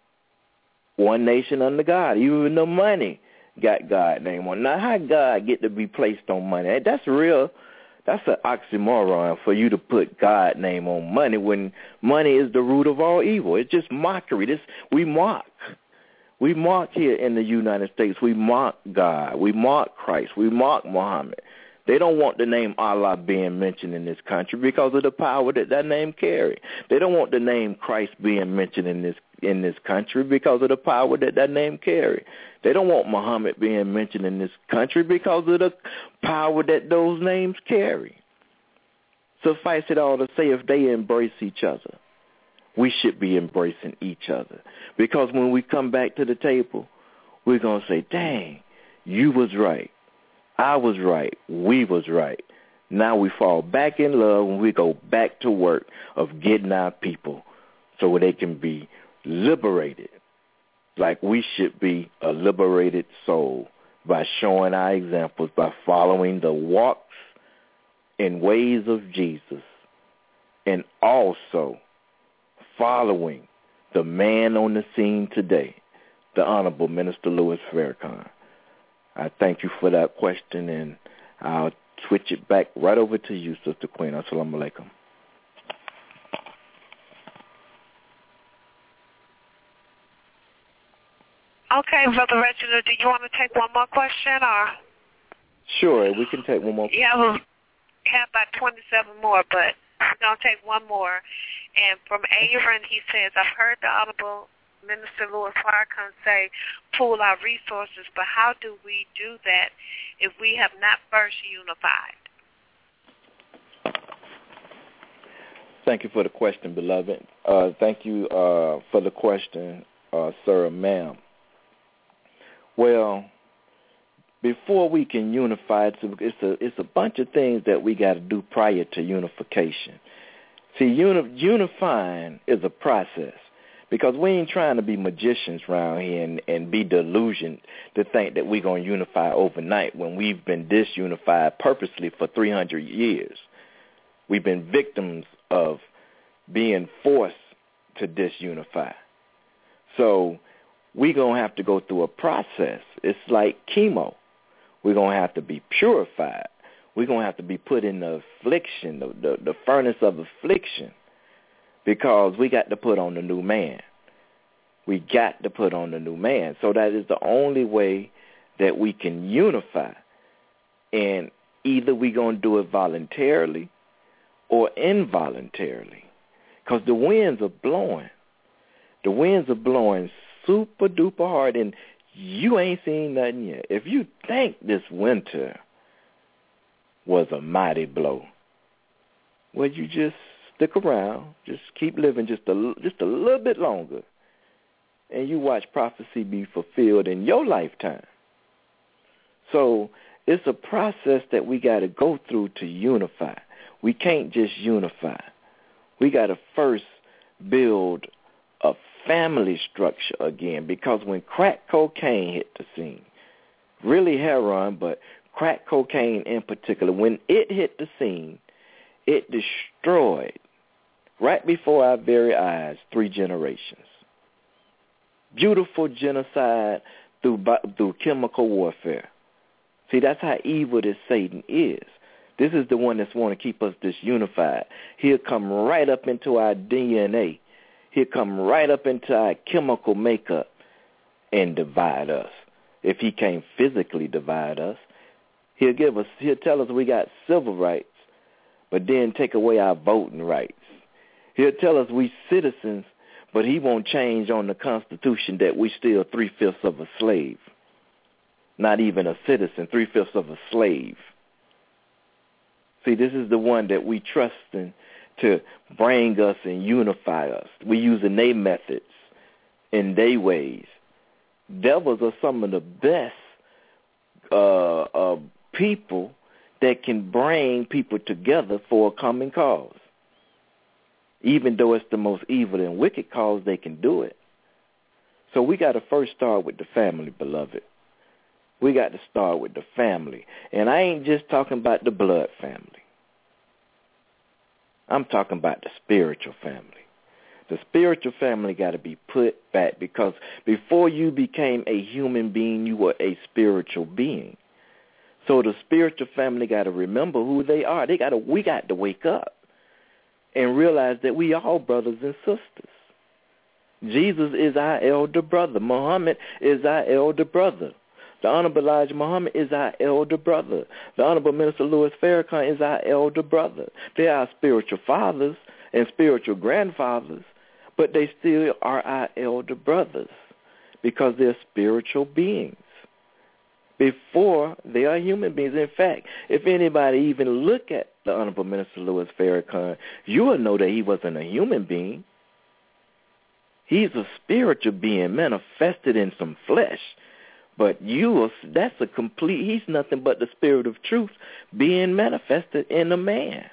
One nation under God. Even the money got God's name on. Now, how God get to be placed on money? That's real. That's an oxymoron for you to put God's name on money when money is the root of all evil. It's just mockery. We mock. We mock here in the United States. We mock God. We mock Christ. We mock Muhammad. They don't want the name Allah being mentioned in this country because of the power that name carries. They don't want the name Christ being mentioned in this country because of the power that name carries. They don't want Muhammad being mentioned in this country because of the power that those names carry. Suffice it all to say, if they embrace each other, we should be embracing each other. Because when we come back to the table, we're going to say, dang, you was right. I was right. We was right. Now we fall back in love and we go back to work of getting our people so they can be liberated like we should be a liberated soul by showing our examples, by following the walks and ways of Jesus, and also following the man on the scene today, the Honorable Minister Louis Farrakhan. I thank you for that question, and I'll switch it back right over to you, Sister Queen. Assalamu alaikum. Okay, Brother Reginald, do you want to take one more question, or? Sure, we can take one more. Yeah, we'll have about 27 more, but we're going to take one more. And from Aaron, he says, I've heard the Honorable Minister Louis Farrakhan say, pool our resources, but how do we do that if we have not first unified? Thank you for the question, beloved. Thank you for the question, sir, ma'am. Well, before we can unify, it's a bunch of things that we got to do prior to unification. See, unifying is a process, because we ain't trying to be magicians around here and be delusioned to think that we're going to unify overnight when we've been disunified purposely for 300 years. We've been victims of being forced to disunify. So we're going to have to go through a process. It's like chemo. We're going to have to be purified. We're going to have to be put in the affliction, the furnace of affliction, because we got to put on the new man. We got to put on the new man. So that is the only way that we can unify. And either we're going to do it voluntarily or involuntarily, because the winds are blowing. The winds are blowing super duper hard, and you ain't seen nothing yet. If you think this winter was a mighty blow, well, you just stick around, just keep living just a little bit longer, and you watch prophecy be fulfilled in your lifetime. So it's a process that we got to go through to unify. We can't just unify. We got to first build a family structure again, because when crack cocaine hit the scene, really heroin, but crack cocaine in particular, when it hit the scene, it destroyed, right before our very eyes, 3 generations. Beautiful genocide through chemical warfare. See, that's how evil this Satan is. This is the one that's want to keep us disunified. He'll come right up into our DNA. He'll come right up into our chemical makeup and divide us. If he can't physically divide us, he'll tell us we got civil rights, but then take away our voting rights. He'll tell us we citizens, but he won't change on the Constitution that we still 3/5 of a slave. Not even a citizen, 3/5 of a slave. See, this is the one that we trust in to bring us and unify us. We using their methods and their ways. Devils are some of the best people that can bring people together for a common cause. Even though it's the most evil and wicked cause, they can do it. So we got to first start with the family, beloved. We got to start with the family. And I ain't just talking about the blood family. I'm talking about the spiritual family. The spiritual family got to be put back, because before you became a human being, you were a spiritual being. So the spiritual family got to remember who they are. We got to wake up and realize that we all brothers and sisters. Jesus is our elder brother. Muhammad is our elder brother. The Honorable Elijah Muhammad is our elder brother. The Honorable Minister Louis Farrakhan is our elder brother. They are our spiritual fathers and spiritual grandfathers, but they still are our elder brothers because they're spiritual beings. Before they are human beings. In fact, if anybody even look at the Honorable Minister Louis Farrakhan, you will know that he wasn't a human being. He's a spiritual being manifested in some flesh. But that's he's nothing but the spirit of truth being manifested in a man.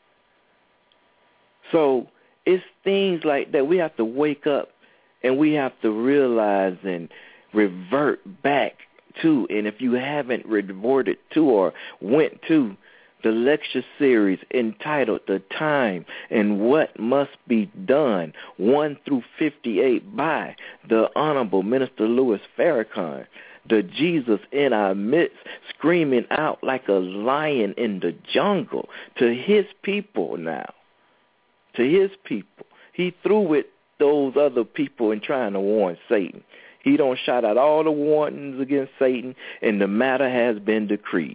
So it's things like that we have to wake up and we have to realize and revert back to. And if you haven't reverted to or went to the lecture series entitled The Time and What Must Be Done, 1 through 58 by the Honorable Minister Louis Farrakhan, the Jesus in our midst, screaming out like a lion in the jungle to his people now, to his people. He threw with those other people in trying to warn Satan. He don't shout out all the warnings against Satan, and the matter has been decreed.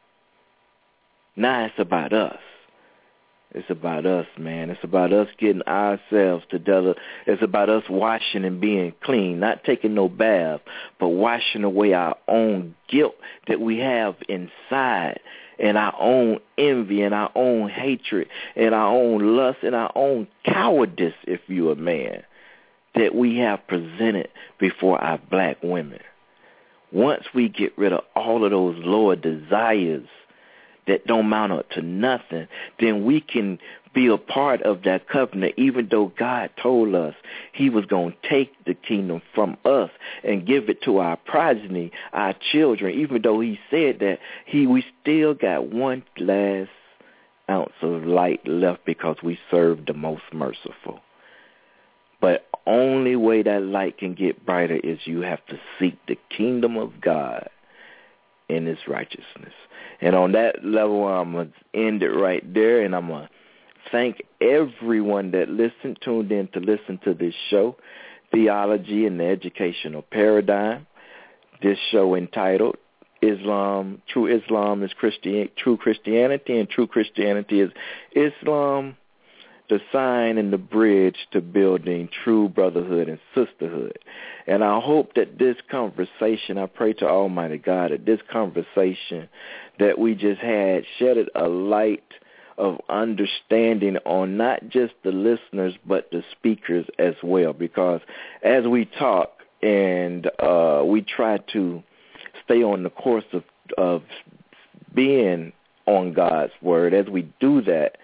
Now it's about us. It's about us, man. It's about us getting ourselves together. It's about us washing and being clean, not taking no bath, but washing away our own guilt that we have inside, and our own envy and our own hatred and our own lust and our own cowardice, if you're a man, that we have presented before our black women. Once we get rid of all of those lower desires that don't mount up to nothing, then we can be a part of that covenant, even though God told us he was going to take the kingdom from us and give it to our progeny, our children. Even though he said that, we still got one last ounce of light left because we serve the most merciful. But only way that light can get brighter is you have to seek the kingdom of God in its righteousness. And on that level, I'm going to end it right there, and I'm going to thank everyone that tuned in to listen to this show, Theology and the Educational Paradigm. This show entitled Islam, True Islam is True Christianity, and True Christianity is Islam, the sign and the bridge to building true brotherhood and sisterhood. And I hope that this conversation, I pray to Almighty God that this conversation that we just had shedded a light of understanding on not just the listeners but the speakers as well. Because as we talk and we try to stay on the course of being on God's word, as we do that,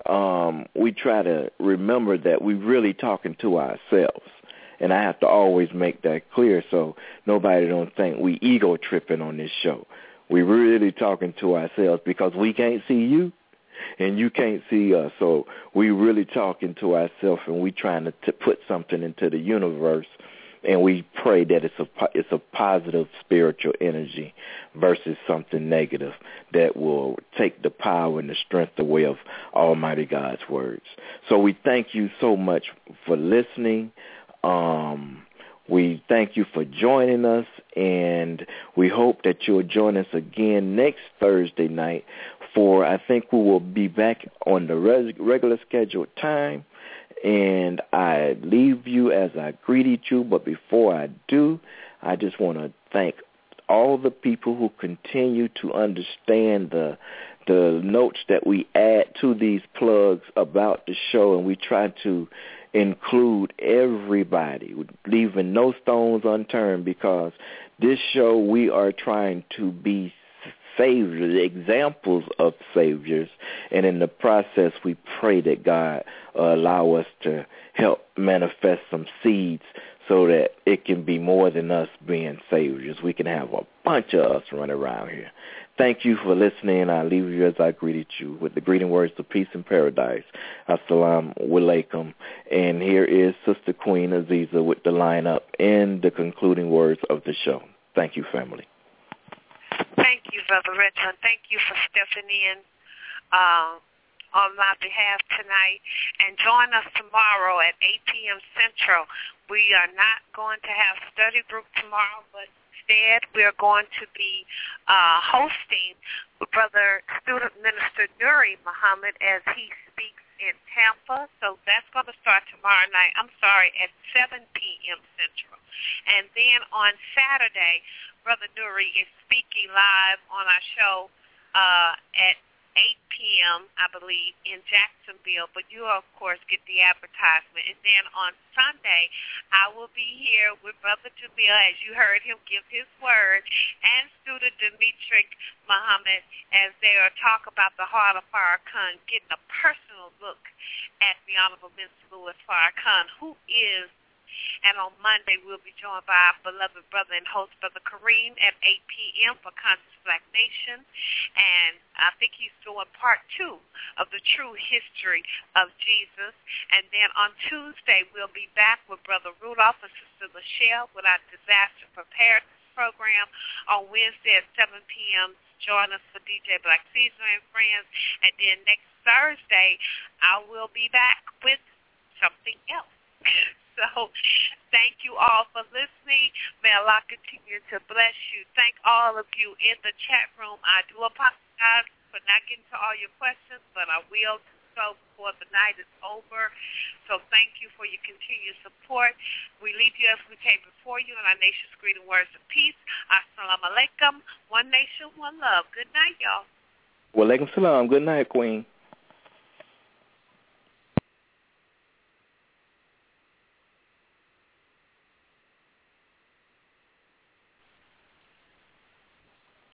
we try to remember that we're really talking to ourselves. And I have to always make that clear so nobody don't think we ego tripping on this show. We're really talking to ourselves because we can't see you and you can't see us. So we're really talking to ourselves, and we're trying to put something into the universe, and we pray that it's a positive spiritual energy versus something negative that will take the power and the strength away of Almighty God's words. So we thank you so much for listening. We thank you for joining us, and we hope that you'll join us again next Thursday night for, I think we will be back on the regular scheduled time. And I leave you as I greeted you, but before I do, I just want to thank all the people who continue to understand the notes that we add to these plugs about the show, and we try to include everybody, leaving no stones unturned, because this show we are trying to be saviors, examples of saviors, and in the process we pray that God allow us to help manifest some seeds so that it can be more than us being saviors. We can have a bunch of us running around here. Thank you for listening. I leave you as I greeted you with the greeting words of peace and paradise. Assalamu alaikum. And here is Sister Queen Aziza with the lineup and the concluding words of the show. Thank you, family. Thank you, Brother Richard. Thank you for stepping in on my behalf tonight. And join us tomorrow at 8 p.m. Central. We are not going to have study group tomorrow, but instead we are going to be hosting Brother Student Minister Nuri Muhammad as he speaks in Tampa. So that's going to start tomorrow night. I'm sorry, at 7 p.m. Central. And then on Saturday, Brother Nuri is speaking live on our show at 8 p.m., I believe, in Jacksonville. But you, of course, get the advertisement. And then on Sunday, I will be here with Brother Jamil, as you heard him give his word, and student Dimitri Muhammad, as they are talk about the heart of Farrakhan, getting a personal look at the Honorable Mr. Louis Farrakhan, who is. And on Monday, we'll be joined by our beloved brother and host, Brother Kareem, at 8 p.m. for Conscious Black Nation. And I think he's doing part 2 of the true history of Jesus. And then on Tuesday, we'll be back with Brother Rudolph and Sister Lachelle with our disaster preparedness program on Wednesday at 7 p.m. Join us for DJ Black Caesar and friends. And then next Thursday, I will be back with something else. So thank you all for listening. May Allah continue to bless you. Thank all of you in the chat room. I do apologize for not getting to all your questions, but I will do so before the night is over. So thank you for your continued support. We leave you as we came before you in our nation's greeting words of peace. Assalamu alaikum. One nation, one love. Good night, y'all. Wa alaikum salam. Good night, Queen.